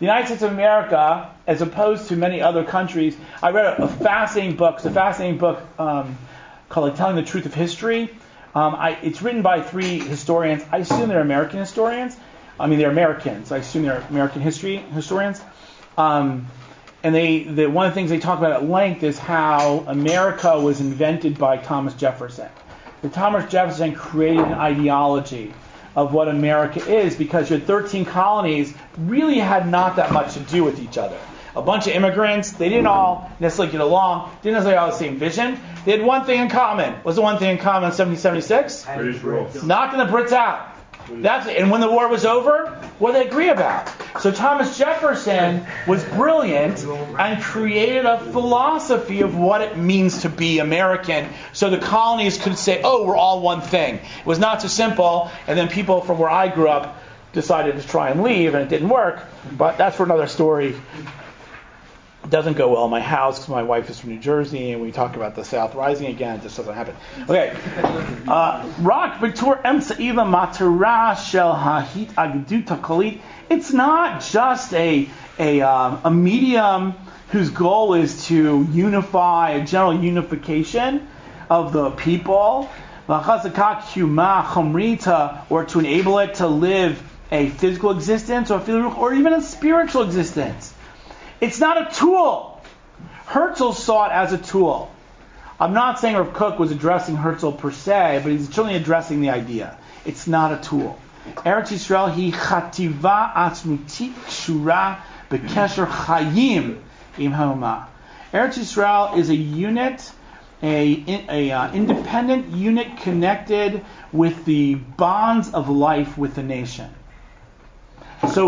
as opposed to many other countries, I read a fascinating book. It's a fascinating book called like, Telling the Truth of History. It's written by 3 historians. I assume they're American historians. I mean, they're Americans. I assume they're American history historians. And one of the things they talk about at length is how America was invented by Thomas Jefferson. Thomas Jefferson created an ideology of what America is because your 13 colonies really had not that much to do with each other. A bunch of immigrants, they didn't all necessarily get along, didn't necessarily have the same vision. They had one thing in common. What's the one thing in common in 1776? British rule. Knocking the Brits out. That's it. And when the war was over, what did they agree about? So Thomas Jefferson was brilliant and created a philosophy of what it means to be American so the colonies could say, oh, we're all one thing. It was not so simple, and then people from where I grew up decided to try and leave, and it didn't work, but that's for another story. It doesn't go well in my house because my wife is from New Jersey, and we talk about the South rising again. It just doesn't happen. Okay. Rak b'tur emtsa'ila matara shel hahit agduta kolit. It's not just a medium whose goal is to unify, a general unification of the people, or to enable it to live a physical existence or even a spiritual existence. It's not a tool. Herzl saw it as a tool. I'm not saying Rav Kook was addressing Herzl per se, but he's certainly addressing the idea. It's not a tool. Eretz Yisrael hi chativa atzmutit kshura bekesher chayim im ha'umah. Eretz Yisrael is a unit, a independent unit connected with the bonds of life with the nation. So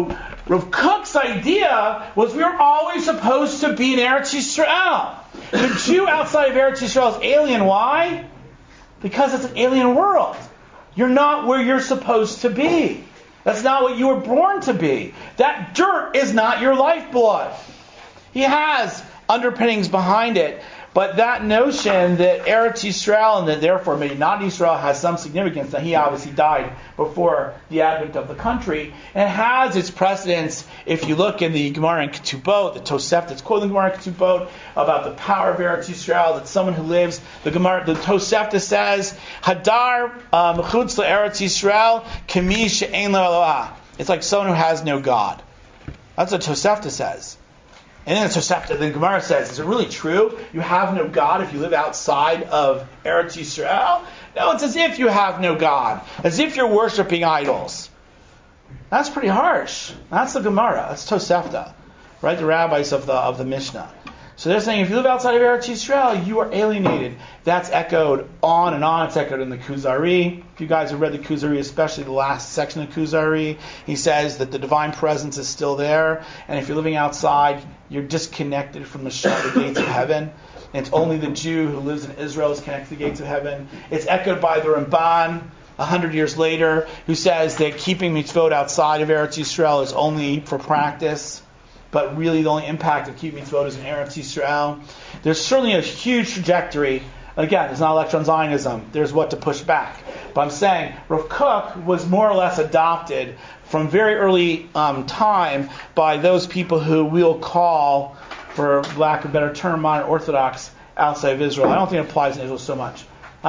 Rav Kook's idea was we were always supposed to be in Eretz Yisrael. The Jew outside of Eretz Yisrael is alien. Why? Because it's an alien world. You're not where you're supposed to be. That's not what you were born to be. That dirt is not your lifeblood. He has underpinnings behind it, but that notion that Eretz Yisrael and that therefore maybe not Yisrael has some significance, that he obviously died before the advent of the country, and it has its precedence if you look in the Gemara in Ketubot, the Tosefta that's quoting the Gemara in Ketubot about the power of Eretz Yisrael, that someone who lives, the Tosefta says, Hadar mechutz Eretz Yisrael kemi she'ein lo Eloah. It's like someone who has no God. That's what Tosefta says. And then the Gemara says, is it really true? You have no God if you live outside of Eretz Yisrael? No, it's as if you have no God. As if you're worshiping idols. That's pretty harsh. That's the Gemara. That's Tosefta. Right? The rabbis of the Mishnah. So they're saying if you live outside of Eretz Yisrael, you are alienated. That's echoed on and on. It's echoed in the Kuzari. If you guys have read the Kuzari, especially the last section of Kuzari, he says that the divine presence is still there. And if you're living outside, you're disconnected from the gates of heaven. And it's only the Jew who lives in Israel is connected to the gates of heaven. It's echoed by the Ramban 100 years later, who says that keeping mitzvot outside of Eretz Yisrael is only for practice. But really the only impact of keeping mitzvot is in Eretz Yisrael. There's certainly a huge trajectory. Again, there's not electron Zionism. There's what to push back. But I'm saying Rav Kook was more or less adopted from very early time by those people who we'll call, for lack of a better term, modern Orthodox outside of Israel. I don't think it applies in Israel so much.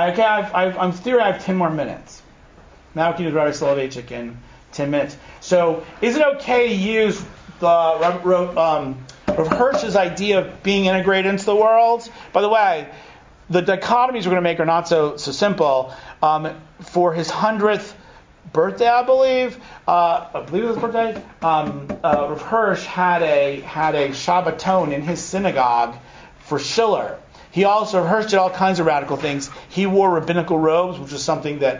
I'm theory I have 10 more minutes. Now we can use Rabbi Soloveitchik in 10 minutes. So is it okay to use Rav Hirsch's idea of being integrated into the world? By the way, the dichotomies we're going to make are not so simple. For his 100th birthday, I believe it was birthday, Rav Hirsch had a Shabbaton in his synagogue for Schiller. Rav Hirsch did all kinds of radical things. He wore rabbinical robes, which was something that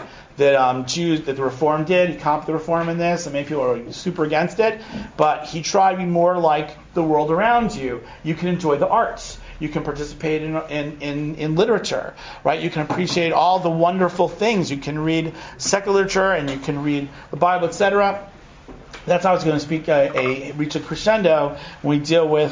the Reform did. He copied the Reform in this, and many people are super against it. But he tried to be more like the world around you. You can enjoy the arts. You can participate in literature, right? You can appreciate all the wonderful things. You can read secular literature, and you can read the Bible, etc. That's how I was going to reach a crescendo when we deal with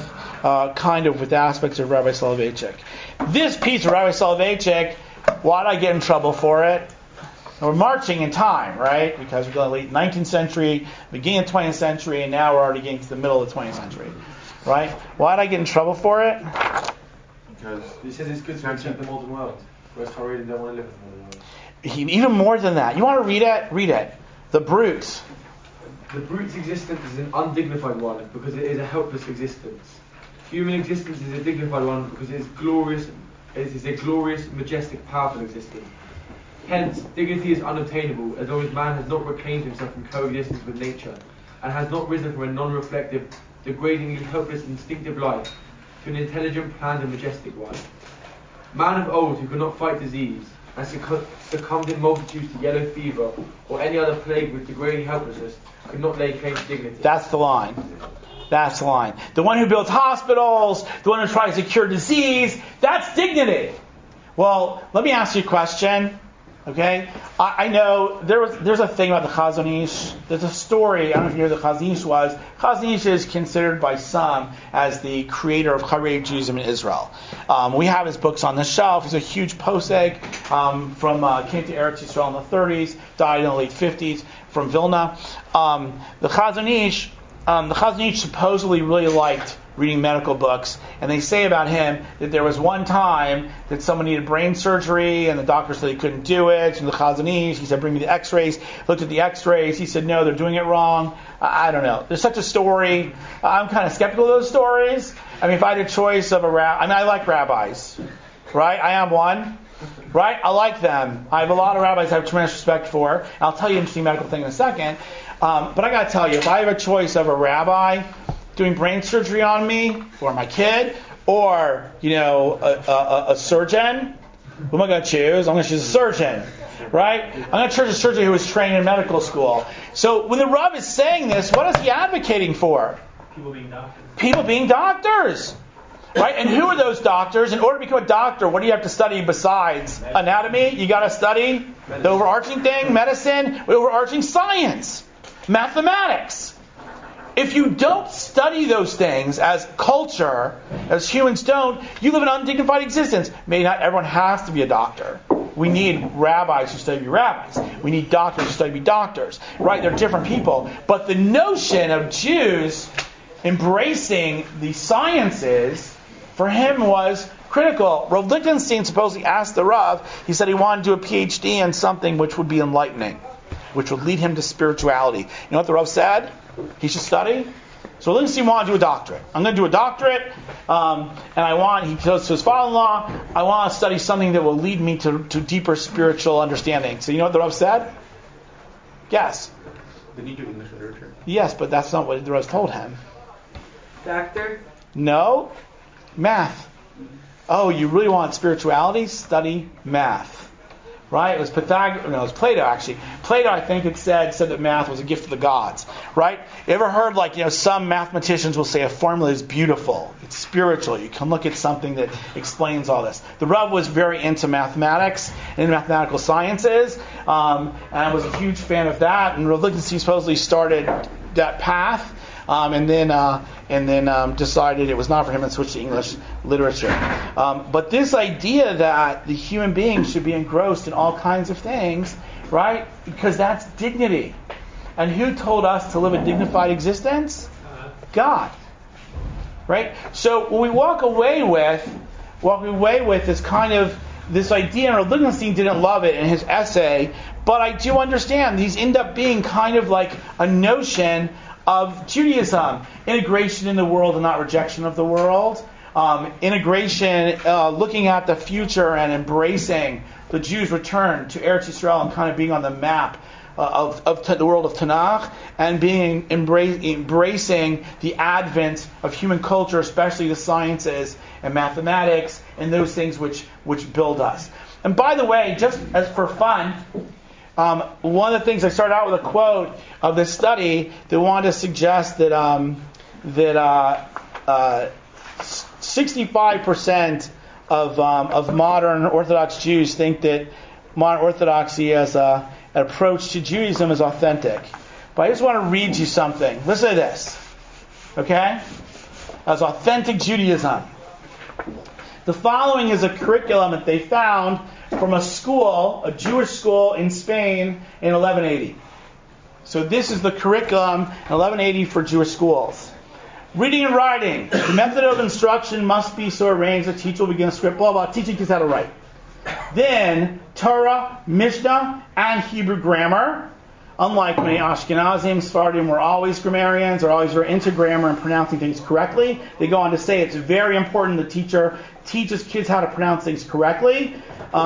with aspects of Rabbi Soloveitchik. This piece of Rabbi Soloveitchik, why did I get in trouble for it? We're marching in time, right? Because we're going late 19th century, beginning of 20th century, and now we're already getting to the middle of the 20th century, right? Why did I get in trouble for it? Because he says it's good to achieve the modern world, whereas Haredim don't want to live in the modern world. Even more than that. You want to read it? Read it. The Brute. The Brute's existence is an undignified one because it is a helpless existence. Human existence is a dignified one because it is glorious. It is a glorious, majestic, powerful existence. Hence, dignity is unobtainable as long as man has not reclaimed himself from coexistence with nature and has not risen from a non-reflective, degradingly helpless, instinctive life to an intelligent, planned and majestic one. Man of old who could not fight disease and succumbed in multitudes to yellow fever or any other plague with degrading helplessness could not lay claim to dignity. That's the line. That's the line. The one who builds hospitals, the one who tries to cure disease, that's dignity. Well, let me ask you a question. Okay, I know there's a thing about the Chazon Ish. There's a story. I don't know if you know who the Chazon Ish was. Chazon Ish is considered by some as the creator of Haredi Judaism in Israel. We have his books on the shelf. He's a huge posek came to Eretz Yisrael in the 30s, died in the late 50s from Vilna. The Chazon Ish supposedly really liked reading medical books, and they say about him that there was one time that someone needed brain surgery and the doctor said he couldn't do it. So the Chazon Ish, he said, bring me the x-rays. Looked at the x-rays, he said, no, they're doing it wrong. I don't know. There's such a story. I'm kind of skeptical of those stories. I mean, if I had a choice of I like rabbis, right? I am one, right? I like them. I have a lot of rabbis I have tremendous respect for. I'll tell you an interesting medical thing in a second. But I got to tell you, if I have a choice of a rabbi doing brain surgery on me or my kid, or a surgeon, who am I going to choose? I'm going to choose a surgeon. right? I'm going to church a surgeon who was trained in medical school. So when the Rav is saying this, what is he advocating for? People being doctors. People being doctors. Right? And who are those doctors? In order to become a doctor, what do you have to study besides anatomy? You got to study the overarching thing, medicine, overarching science, mathematics. If you don't study those things as culture, as humans don't, you live an undignified existence. Maybe not everyone has to be a doctor. We need rabbis who study to be rabbis. We need doctors who study to be doctors. Right? They're different people. But the notion of Jews embracing the sciences for him was critical. Rav Lichtenstein supposedly asked the Rav, he said he wanted to do a PhD in something which would be enlightening, which would lead him to spirituality. You know what the Rav said? He should study. So Lichtenstein wanted to do a doctorate. I'm going to do a doctorate, and he goes to his father-in-law, I want to study something that will lead me to deeper spiritual understanding. So you know what the Rav said? Guess. Didn't he do English literature? Yes, but that's not what the Rav told him. Doctor? No. Math. Oh, you really want spirituality? Study math. Right? It was Pythagoras. No, it was Plato, actually. Plato, I think it said that math was a gift of the gods. Right? You ever heard, some mathematicians will say a formula is beautiful. It's spiritual. You can look at something that explains all this. The Rav was very into mathematics and mathematical sciences, and was a huge fan of that. And Rav Lichtenstein supposedly started that path. And then decided it was not for him and switched to English literature. But this idea that the human being should be engrossed in all kinds of things, right? Because that's dignity. And who told us to live a dignified existence? God. Right? So what we walk away with is kind of this idea, and Lichtenstein didn't love it in his essay, but I do understand these end up being kind of like a notion of Judaism. Integration in the world and not rejection of the world. Integration, looking at the future and embracing the Jews' return to Eretz Yisrael and kind of being on the map of the world of Tanakh, and being embracing the advent of human culture, especially the sciences and mathematics and those things which build us. And by the way, just as for fun, one of the things I started out with a quote of this study that wanted to suggest that 65% of modern Orthodox Jews think that modern Orthodoxy as an approach to Judaism is authentic. But I just want to read you something. Listen to this, okay? As authentic Judaism. The following is a curriculum that they found from a Jewish school in Spain in 1180. So this is the curriculum in 1180 for Jewish schools. Reading and writing. The method of instruction must be so arranged that teacher will begin a script, blah, blah, teaching kids how to write. Then, Torah, Mishnah, and Hebrew grammar. Unlike many Ashkenazim, Sephardim were always grammarians, or always very into grammar and pronouncing things correctly. They go on to say it's very important the teacher teaches kids how to pronounce things correctly.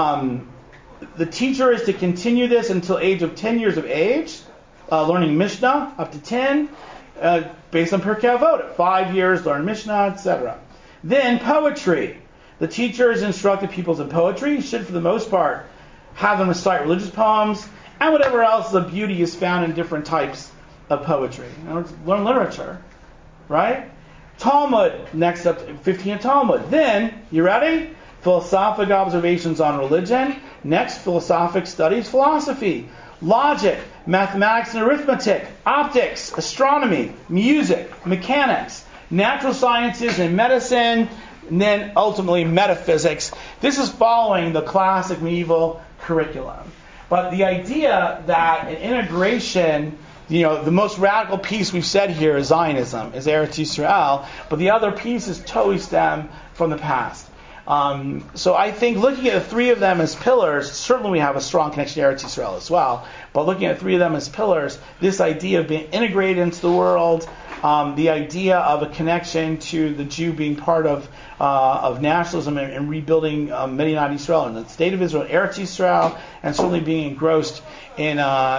The teacher is to continue this until age of 10 years of age, learning Mishnah up to 10, based on Pirkei Avot. At 5 years, learn Mishnah, etc. Then poetry. The teacher is instructed pupils in poetry, should for the most part have them recite religious poems, and whatever else of beauty is found in different types of poetry. In other words, learn literature, right? Talmud, next up, 15 Talmud. Then, you ready? Philosophic observations on religion. Next, philosophic studies, philosophy. Logic, mathematics and arithmetic, optics, astronomy, music, mechanics, natural sciences and medicine, and then ultimately metaphysics. This is following the classic medieval curriculum. But the idea that an integration, the most radical piece we've said here is Zionism, is Eretz Yisrael, but the other pieces totally stem from the past. So I think looking at the three of them as pillars, certainly we have a strong connection to Eretz Yisrael as well, but looking at three of them as pillars, this idea of being integrated into the world, the idea of a connection to the Jew being part of nationalism and rebuilding Medinat Yisrael and the state of Israel, Eretz Yisrael, and certainly being engrossed in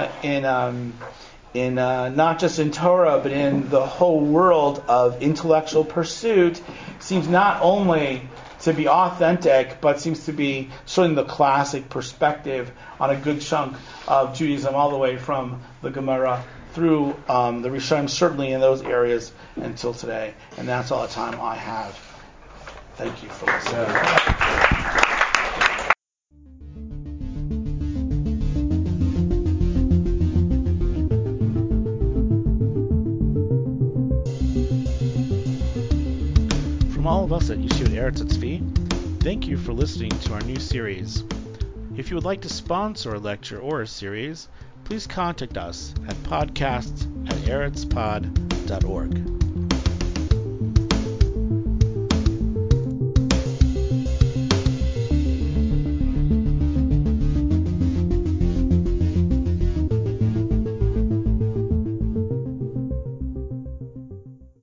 not just in Torah, but in the whole world of intellectual pursuit, seems not only to be authentic, but seems to be showing the classic perspective on a good chunk of Judaism, all the way from the Gemara through the Rishonim, certainly in those areas until today. And that's all the time I have. Thank you for listening. From all of us at Yeshivat Eretz Tzvi, thank you for listening to our new series. If you would like to sponsor a lecture or a series, please contact us at podcasts@eretzpod.org.